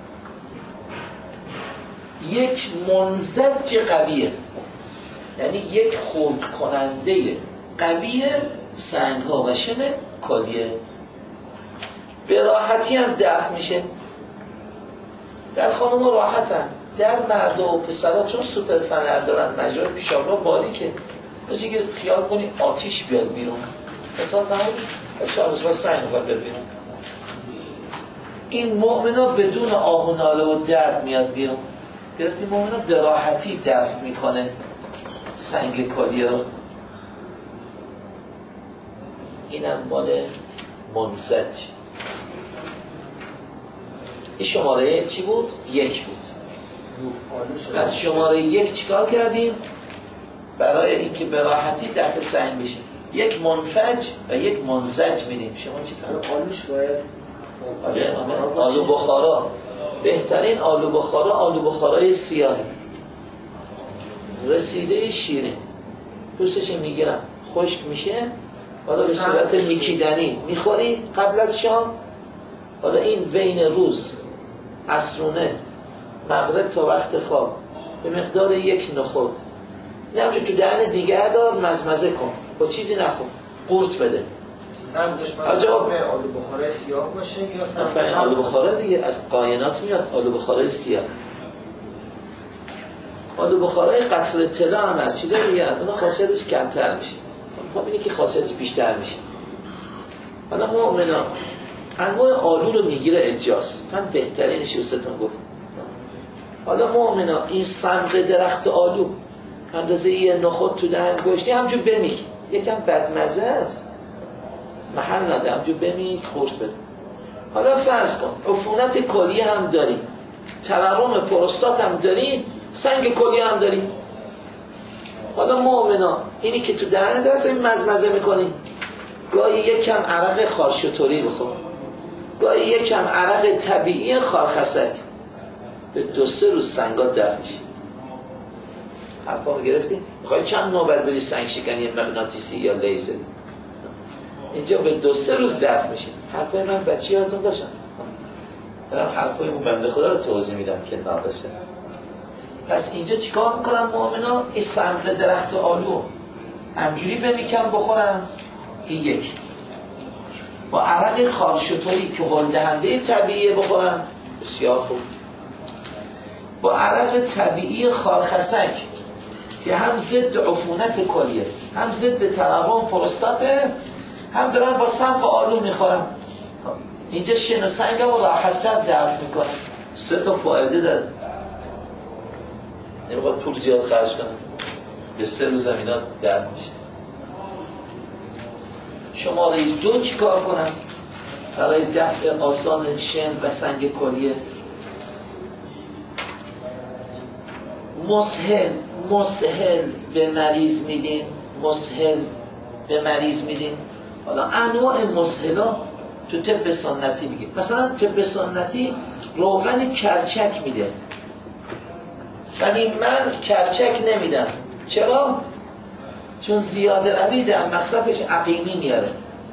یک منزج قویه، یعنی یک خورد کننده قویه سنگ ها و شن کلیه، به راحتی هم دفع میشه. در خانم راحتن، در مرد و پسرها چون سوپر فنر دارن مجرای پیشاب را باریکه، مثل که خیال کنی آتیش بیاد بیرون، مثلا فهمید چهار روز با سنگ باید بیاد بیرون. این مؤمنا بدون آه و ناله و درد میاد بیرون. گرفتی مؤمنا به راحتی دفع میکنه سنگ کلیه رو. اینم مال منسج. این شماره چی بود؟ یک بود. از شماره یک چیکار کردیم؟ برای اینکه به راحتی دفع سنگ بشه یک منفج و یک منزج میدیم. شما چی فرق؟ آلوش باید آلو بخارا، بهترین آلو بخارا آلو بخارای سیاهه، رسیده شیرین، دوستش میگیرم، خشک میشه، حالا به صورت میکیدنی میخوری قبل از شام. حالا این بین روز عصرونه مغرب تا وقت خواب به مقدار یک نخود نه همچه تو دهن نگه دار، مزمزه کن، با چیزی نخور، قورت بده. عجب آلو بخاره سیاه باشه یا فعلا آلو بخاره دیگه از قاینات میاد، آلو بخاره سیاه. آلو بخاره قطره طلا هم از چیزا دیگه اونا خاصیتش کمتر میشه، خب اینه که خاصیتش بیشتر میشه. حالا مؤمنا انواع آلو رو میگیره اجاز، من بهترینش وستون گفت. حالا مؤمنا این سمق درخت آلو اندازه یه نخود تو دهن گوشتی همجور بمیگ، یکم بدمزه است، محل نده، همجور بمیگ خوش بده. حالا فرض کن عفونت کلیه هم داری، تورم پروستات هم داری، سنگ کلیه هم داری. حالا مؤمنا اینی که تو دهنت هست این مزمزه میکنی، گاهی یک کم عرق خارشتوری بخور، گاهی یک کم عرق طبیعی خارخسک، به دو سه روز سنگات دفع میشه. حرفا رو گرفتی؟ میخوایی چند نوبت بری سنگ شکنی مغناطیسی یا لیزر؟ اینجا به دو سه روز دفع میشه. حرفای من بچه یادتون باشن، دارم حرفای اون بنده خدا رو توضیح میدم که ناقصه. پس اینجا چیکار میکنم مؤمنا؟ این سمق درخت آلو همجوری بمیکم بخورم، این یک. با عرق خارشتوری که هل دهنده طبیعی بخورم، بسیار خوب. با عرق طبیعی خارخسک که هم ضد عفونت کلیه است، هم ضد تورم پروستاته، هم دارم با سمق آلو میخورم. اینجا شن و سنگم رو راحت‌تر دفع میکنه. سه تا فایده داره. نمیخواد پول زیاد خرج کنه، به سه روز هم اینا دفع میشه. شماره دو چی کار کنم برای دفع آسان شن و سنگ کلیه؟ مسهل مسهل به مریض میدین، مسهل به مریض میدین. حالا انواع مسهلا تو طب سنتی میگه، مثلا طب سنتی روغن کرچک میده، ولی من کرچک نمیدم. چرا؟ چون زیاده روی در مصرفش عقیمی میاره،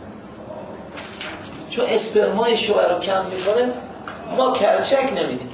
چون اسپرمای شوهر رو کم میکنه. ما کرچک نمیدیم.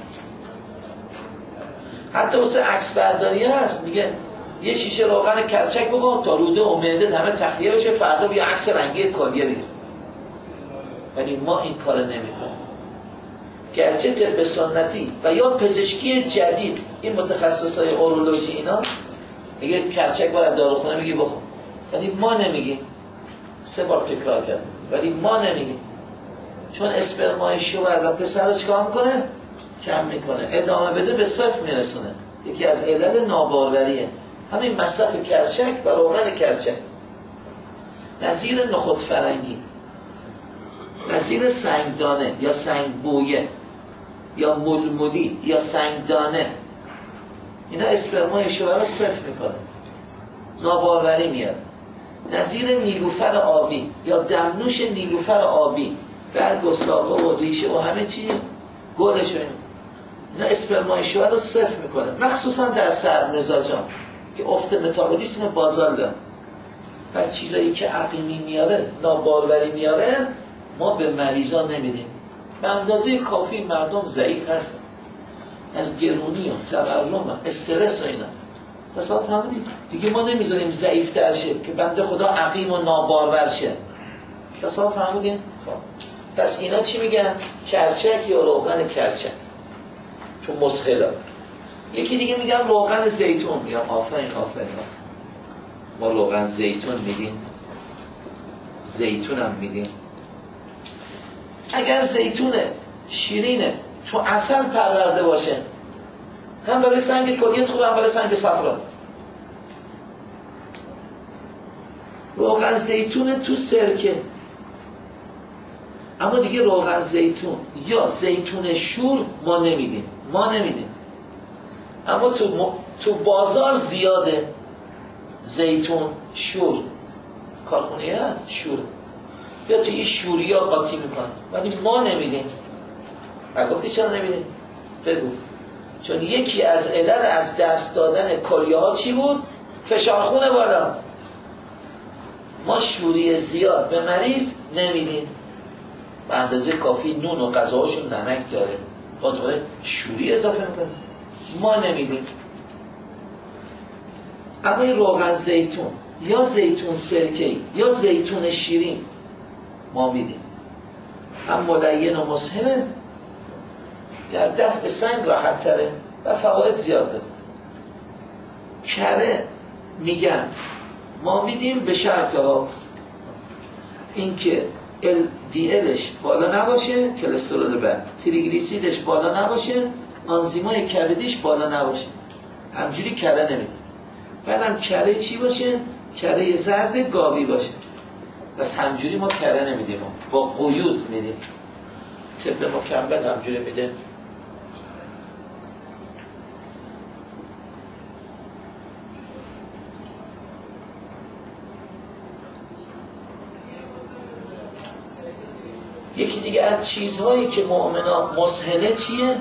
حتی واسه عکس برداری هست، میگه یه شیشه روغن کرچک بخور تا روده و معده همه تخلیه بشه، فردا بیا عکس رنگی کلیه بگیر. ولی ما این کار نمیکنیم. گرچه طب سنتی و یا پزشکی جدید، این متخصصای اورولوژی اینا میگه کرچک باید داروخونه میگی بخور، ولی ما نمیگیم. سه بار تکرار کرد ولی ما نمیگیم، چون اسپرمای شوهر و پسر رو چکار میکنه؟ کم میکنه، ادامه بده به صفر میرسونه. یکی از علل ناباروریه همین مصرف کرچک و روغن کرچک. نظیر نخود فرنگی، نظیر سنگدانه یا سنگ بویه یا ملمولی یا سنگدانه، اینا اسپرمای شوهر رو صفر میکنه، ناباروری میاره. نظیر نیلوفر آبی یا دمنوش نیلوفر آبی، برگ و ساقه و ریشه و همه چی گلش و اینا اسپرمای شوهر رو صفر میکنه، مخصوصا در سرمزاجان که افت متابولیسم بازال دارن. پس چیزایی که عقیمی میاره، ناباروری میاره، ما به مریضا نمیدیم. به اندازه کافی مردم ضعیف هستن از گرونی و تورم و استرس و اینا. تصاد فهمیدید؟ دیگه ما نمیذاریم ضعیف تر شه که بنده خدا عقیم و نابارور شه. تصاد فهمیدین؟ پس اینا چی میگن؟ کرچک یا روغن کرچک، چون مسهلا. یکی دیگه میگن روغن زیتون. میگم آفرین آفرین آفرین، ما روغن زیتون میدیم، زیتون هم میدیم. اگر زیتونه شیرینه چون عسل پرورده باشه، هم برای سنگ کلیت خوبه، هم برای سنگ صفرا. روغن زیتونه تو سرکه، اما دیگه روغن زیتون یا زیتون شور ما نمیدیم، ما نمیدیم. اما تو, م... تو بازار زیاده زیتون شور، کارخونه شور، یا توی شوری ها قاطی میکنن، ولی ما نمیدیم. و گفتی چرا نمیدیم؟ بگو. چون یکی از علل از دست دادن کلیه ها چی بود؟ فشارخون بالا. ما شوری زیاد به مریض نمیدیم، به اندازه کافی نون و غذاهاشون نمک داره، با دوباره شوری اضافه میکنه، ما نمیدیم. اما این روغن زیتون یا زیتون سرکه‌ای یا زیتون شیرین ما میدیم. هم ملین و مسهله، در دفع سنگ راحت تره و فواید زیاد داره. کره میگن ما میدیم به شرط ها، این که ال دی الش بالا نباشه، کلسترول بد، تریگلیسیدش بالا نباشه، آنزیمای کبدیش بالا نباشه. همجوری کره نمیدیم. بعدم کره چی باشه؟ کره زرد گاوی باشه. پس همجوری ما کره نمیدیم، با قیود میدیم. طب مکمل همجوری میده. یکی دیگه از چیزهایی که مؤمنا مسهله چیه؟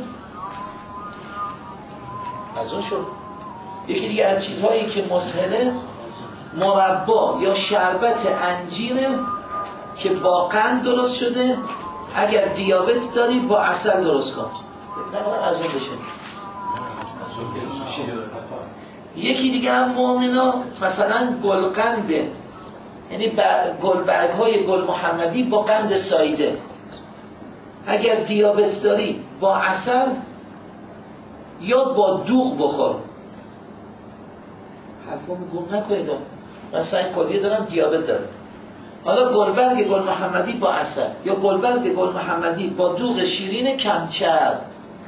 از اون شد. یکی دیگه از چیزهایی که مسهله مربا یا شربت انجیره که با قند درست شده. اگر دیابت داری با عسل درست کن. نمیدونم از اون بشه. یکی دیگه هم مؤمنا مثلا گلقنده، یعنی گلبرگ های گل محمدی با قند سایده. اگر دیابت داری با عسل یا با دوغ بخور. حرفمو گم نکنید. مثلا این کلیه دارم دیابت دارم، حالا گلبرگ گل محمدی با عسل یا گلبرگ گل محمدی با دوغ شیرین کمچر،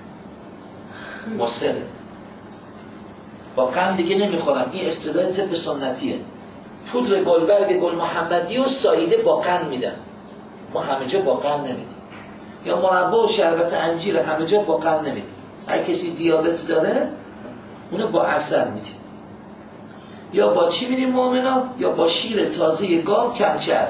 مسهله. با قند دیگه نمیخورم. این اصطلاح طب سنتیه. پودر گلبرگ گل محمدی و سایده با قند میدن، ما همه جا با قند نمیدیم. یا مربا و شربت انجیر همه جا با قند نمیدیم. هر کسی دیابت داره اونو با عسل میدیم. یا با چی میدیم مؤمنا؟ یا با شیر تازه گاو کمچر.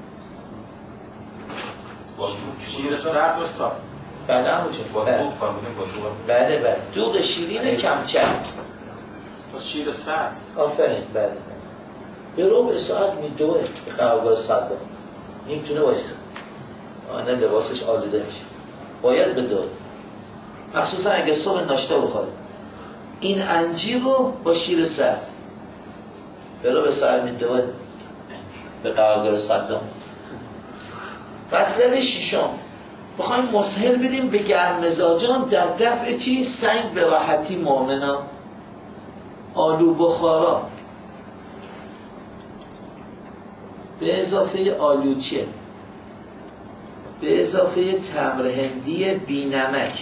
شیر سرد استاد. بله همونجا. بله بله بله دوغ شیرین کمچر. شیر سرد. آفرین. بله به ربع ساعت میدوه به قرارگاه صدام، نمیتونه وایسته، آنه لباسش آلوده میشه، باید بدوه، مخصوصا اگه صبح ناشتا بخوره. این انجیر رو با شیر سرد به ربع ساعت میدوه به قرارگاه صدام. مطلب ششم، بخوایم مسهل بدیم به گرم مزاجان در دفع چی؟ سنگ به راحتی مؤمنا، آلو بخارا به اضافه آلوچه، به اضافه تمر هندی بی نمک،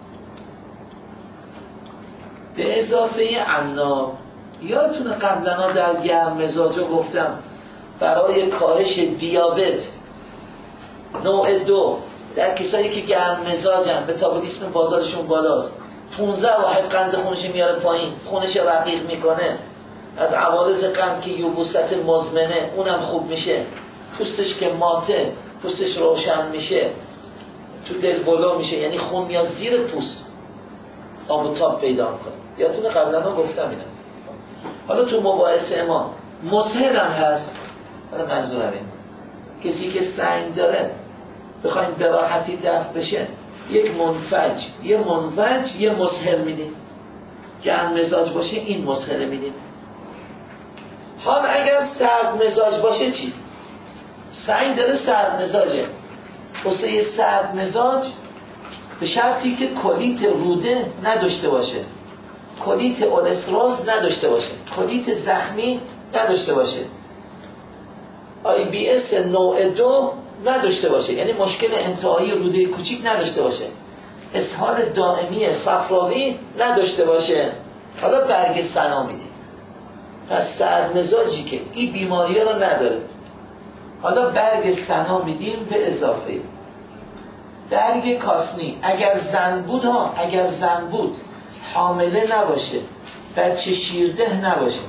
به اضافه عناب. یادتونه قبلا در گرم مزاجا گفتم برای کاهش دیابت نوع دو در کسایی که گرم مزاجن، متابولیسم بازارشون بالاست، پونزده واحد قند خونش میاره پایین، خونش رقیق میکنه، از عوارض قند که یبوست مزمنه اونم خوب میشه، پوستش که ماته، پوستش روشن میشه، تو دل بلو میشه، یعنی خون میاد زیر پوست، آب و تاب پیدا میکنه. یادتونه قبلا گفتم اینم. حالا تو مباحثه ما مسهل هم هست. حالا منظورم این کسی که سنگ داره بخوایم به راحتی دفع بشه، یک منفج یه منفج یه مسهل میدیم، گرم مزاج باشه این مسهل میدیم. حال اگر سرد مزاج باشه چی؟ سنگ داره سرد مزاجه، واسه یه سرد مزاج به شرطی که کلیت روده نداشته باشه، کلیت اولستروز نداشته باشه، کلیت زخمی نداشته باشه، آی بی اس نوع دو نداشته باشه، یعنی مشکل انتهایی روده کوچیک نداشته باشه، اسهال دائمی صفراوی نداشته باشه. حالا برگ سنا میدیم. پس سرد مزاجی که این بیماری ها رو نداره، حالا برگ سنا میدیم به اضافه برگ کاسنی. اگر زن بود ها، اگر زن بود حامله نباشه، بچه شیرده نباشه،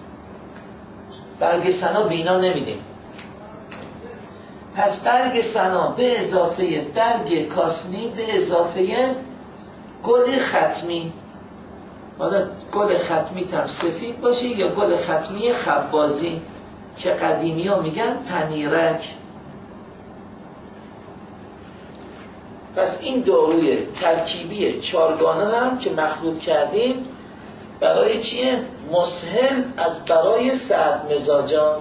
برگ سنا بینا نمیدیم. پس برگ سنا به اضافه برگ کاسنی به اضافه گل ختمی. حالا گل ختمی هم سفید باشه یا گل ختمی خبازی که قدیمی ها میگن پنیرک. پس این داروی ترکیبی چارگانه هم که مخلوط کردیم برای چیه؟ مسهل از برای سرد مزاجان.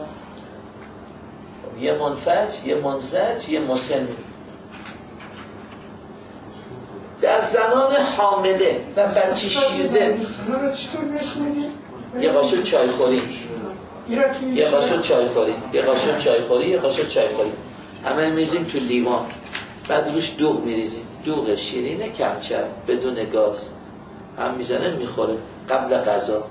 یه منفج، یه منزج، یه مسهل. در زنان حامله و بچه شیرده یه قاشق چای خوری، یه قاشق چای خوری، یه قاشق چای خوری، یه قاشق چای خوری همه میریزیم تو لیوان، بعد روش دوغ میریزیم، دوغ شیرین کمچر بدون گاز، هم میزنه میخوره قبل غذا.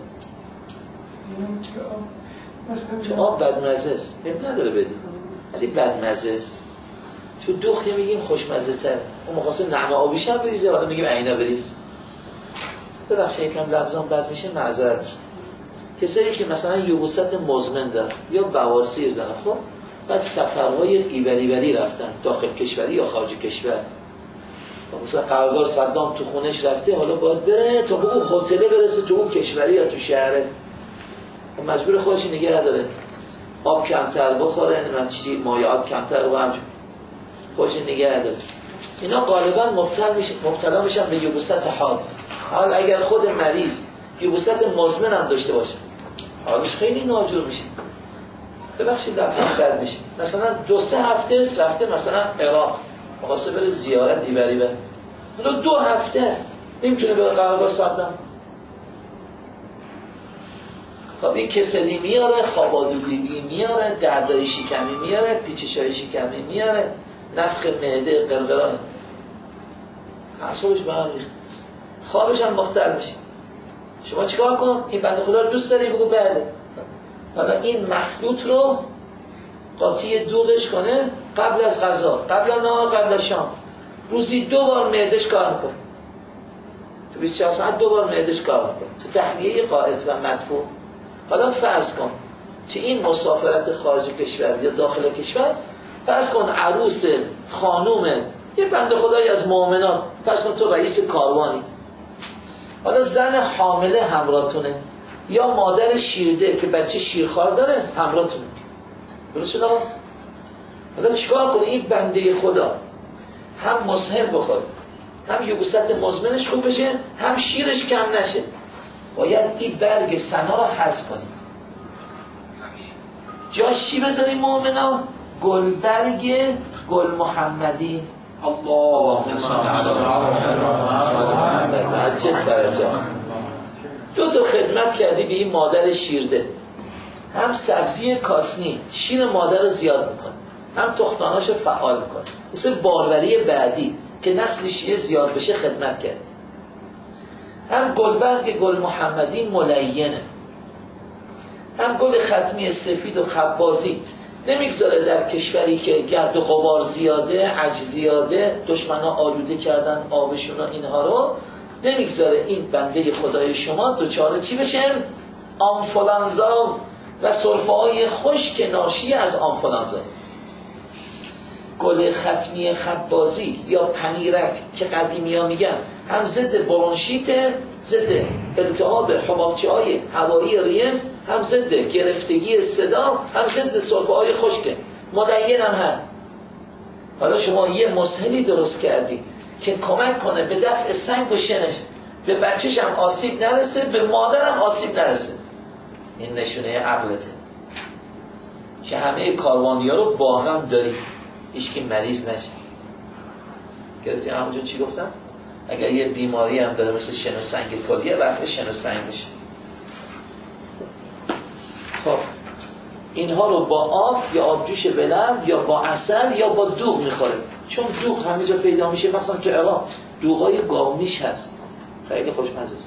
تو آب بدمزه است، هم نداره بدیم ولی بدمزه است. تو دوغ که میگیم خوشمزه تر، اون مخواست نعمه آبیش هم بریزه، حالا میگیم عینا بریز. ببخشید یکم لفظان بد میشه، معذرت. کسایی که مثلا یبوست مزمن دارن یا بواسیر دارن، خب بعد سفرهای ایبری رفتن داخل کشوری یا خارج کشور، مثلا قرارگاه صدام تو خونش رفته، حالا باید بره تا به اون هتل برسه تو اون کشوری یا تو شهره، مجبور خودش نگه داره، آب کمتر بخوره، من چیزی مایعات کمتر و همچون خودش نگه داره. اینا غالبا مبتلا میشن مبتلا میشن به یبوست حاد. حال اگر خود مریض یبوست مزمن هم داشته باشه، حالش خیلی ناجور میشه. ببخشید لفظم بد میشه، مثلا دو سه هفته است رفته مثلا عراق، می‌خواسته بره زیارت ایبری بره، حالا دو هفته نمیتونه بره قرارگاه صدام. خب این کسلی میاره، خوابالودگی میاره، دردای شکمی میاره، پیچش‌های شکمی میاره، نفخ معده، قلقلان، اعصابش به هم ریخت، خوابش هم مختل میشه. شما چیکار کن؟ این بنده خدا رو دوست داری؟ بگو بله. حالا این مخلوط رو قاطی دوغش کنه قبل از غذا، قبل از نهار، قبل از شام، روزی دو بار معدش کار میکنه. بیست و چهار ساعت دوبار معدش کار میکنه تو تخلیه قائد و مدفوع. حالا فرض کن تو این مسافرت خارج کشور یا داخل کشور، فرض کن عروس خانوم یه بنده خدایی از مؤمنات، فرض کن تو رئیس کاروانی، حالا زن حامله همراهتونه یا مادر شیرده که بچه شیرخوار داره همراهتونه. درست شد آقا؟ حالا چیکار کنه این بنده خدا هم مسهر بخوره، هم یبوست مزمنش خوب بشه، هم شیرش کم نشه؟ باید این برگ سنا رو حذف کنیم. جاش چی بذاریم مؤمنا؟ گلبرگ گل محمدی. اللهم صل علی محمد. چه درجه دو تا خدمت کردی به این مادر شیرده، هم سبزی کاسنی شیر مادر رو زیاد میکنه، هم تخماناش رو فعال میکنه، مثل باروری بعدی که نسل شیعه زیاد بشه خدمت کردی. هم گلبرگ گل محمدی ملینه، هم گل ختمی سفید و خبازی نمیگذاره در کشوری که گرد و غبار زیاده، عج زیاده، دشمنا آلوده کردن آبشون و اینها رو، نمیگذاره این بنده خدای شما دوچاره چی بشه؟ آنفولانزا و سرفه های خشک ناشی از آنفولانزا. گل ختمی خبازی یا پنیرک که قدیمی ها میگن هم ضد برونشیت، ضد التهاب حبابچه های هوایی ریز، هم ضد گرفتگی صدا، هم ضد سرفه های خشک، مدین هم هم. حالا شما یه مسهلی درست کردی که کمک کنه به دفع سنگ و شنش، به بچهش هم آسیب نرسه، به مادرم آسیب نرسه. این نشونه عقلته که همه کاروانی ها رو با هم داری، هیچ کی مریض نشه. گرفتی همونجا چی گفتم؟ اگر یه بیماری هم داره مثل شن و سنگ کلیه، رفع شن و سنگ بشه. خب اینها رو با آب یا آبجوش بلند یا با عسل یا با دوغ میخوره، چون دوغ همه جا پیدا میشه، مثلا تو عراق دوغای گاومیش هست، خیلی خوشمزه است.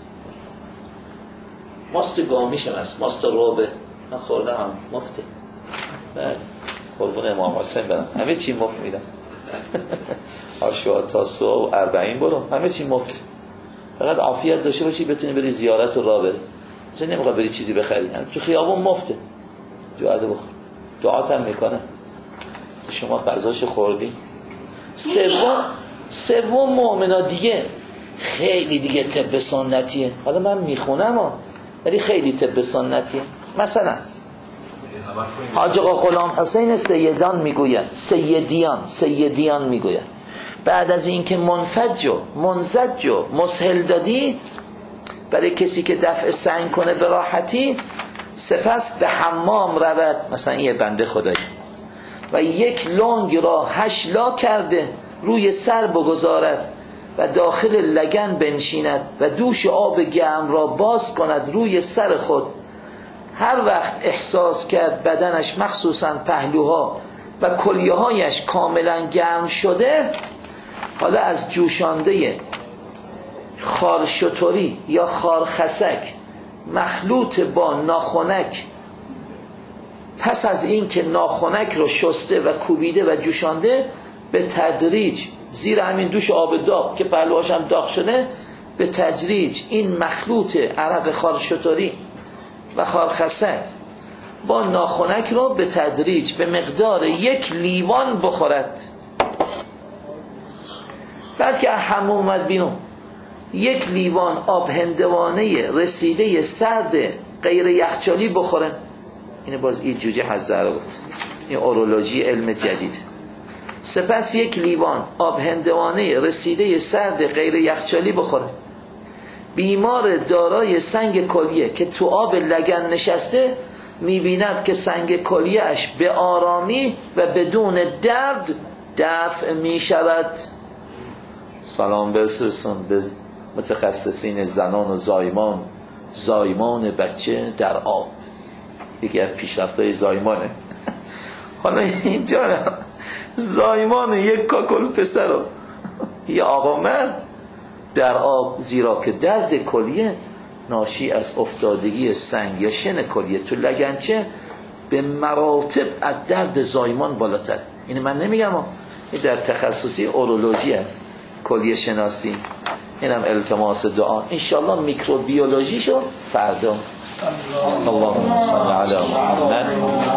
ماست گاومیش هم هست، ماست روبه، من خوردم هم مفته. بله قربون امام حسین برم، همه چی مفت میدم. آشوا تاسو و اربعین برو، همه چی مفت. فقط عافیت داشته باشی بتونی بری زیارت و راه بری. مثلا نمیخواد بری چیزی بخری، تو خیابون مفته. دعا بخور، دعات هم میکنه. شما غذاشو خوردی. سوم سوم مؤمنا دیگه خیلی دیگه طب سنتیه. حالا من میخونم ها، ولی خیلی طب سنتیه. مثلا حاج آقا غلام حسین سیدان میگوید، سیدیان سیدیان میگوید بعد از اینکه منفج و منزج و مسهل دادی برای کسی که دفع سنگ کنه به راحتی، سپس به حمام رود، مثلا یه بنده خدایی، و یک لنگ را هشلا کرده روی سر بگذارد و داخل لگن بنشیند و دوش آب گرم را باز کند روی سر خود. هر وقت احساس کرد بدنش مخصوصا پهلوها و کلیه‌هایش کاملا گرم شده، حالا از جوشانده خارشتری یا خارخسک مخلوط با ناخنک، پس از این که ناخنک رو شسته و کوبیده و جوشانده، به تدریج زیر همین دوش آب داغ که پهلوهاش هم داغ شده، به تدریج این مخلوط عرق خارشتری و خارخسک با ناخنک رو به تدریج به مقدار یک لیوان بخورد. بعد که حموم اومد بیرون، یک لیوان آب هندوانه رسیده سرد غیر یخچالی بخوره. اینه باز این جوجه حزه بود، این اورولوژی علم جدید. سپس یک لیوان آب هندوانه رسیده سرد غیر یخچالی بخوره. بیمار دارای سنگ کلیه که تو آب لگن نشسته میبیند که سنگ کلیه‌اش به آرامی و بدون درد دفع میشود. سلام برسون به متخصصین زنان و زایمان. زایمان بچه در آب یکی از پیشرفت‌های زایمانه. حالا اینجا زایمان یک کاکل پسر رو یا آقا مرد در آب، زیرا که درد کلیه ناشی از افتادگی سنگ یا شن کلیه تو لگنچه به مراتب از درد زایمان بالاتر. این من نمیگم، این در تخصصی اورولوژی است، کلیه شناسی. اینم التماس دعا. انشالله میکروبیولوژیشو فردا. اللهم صل علی محمد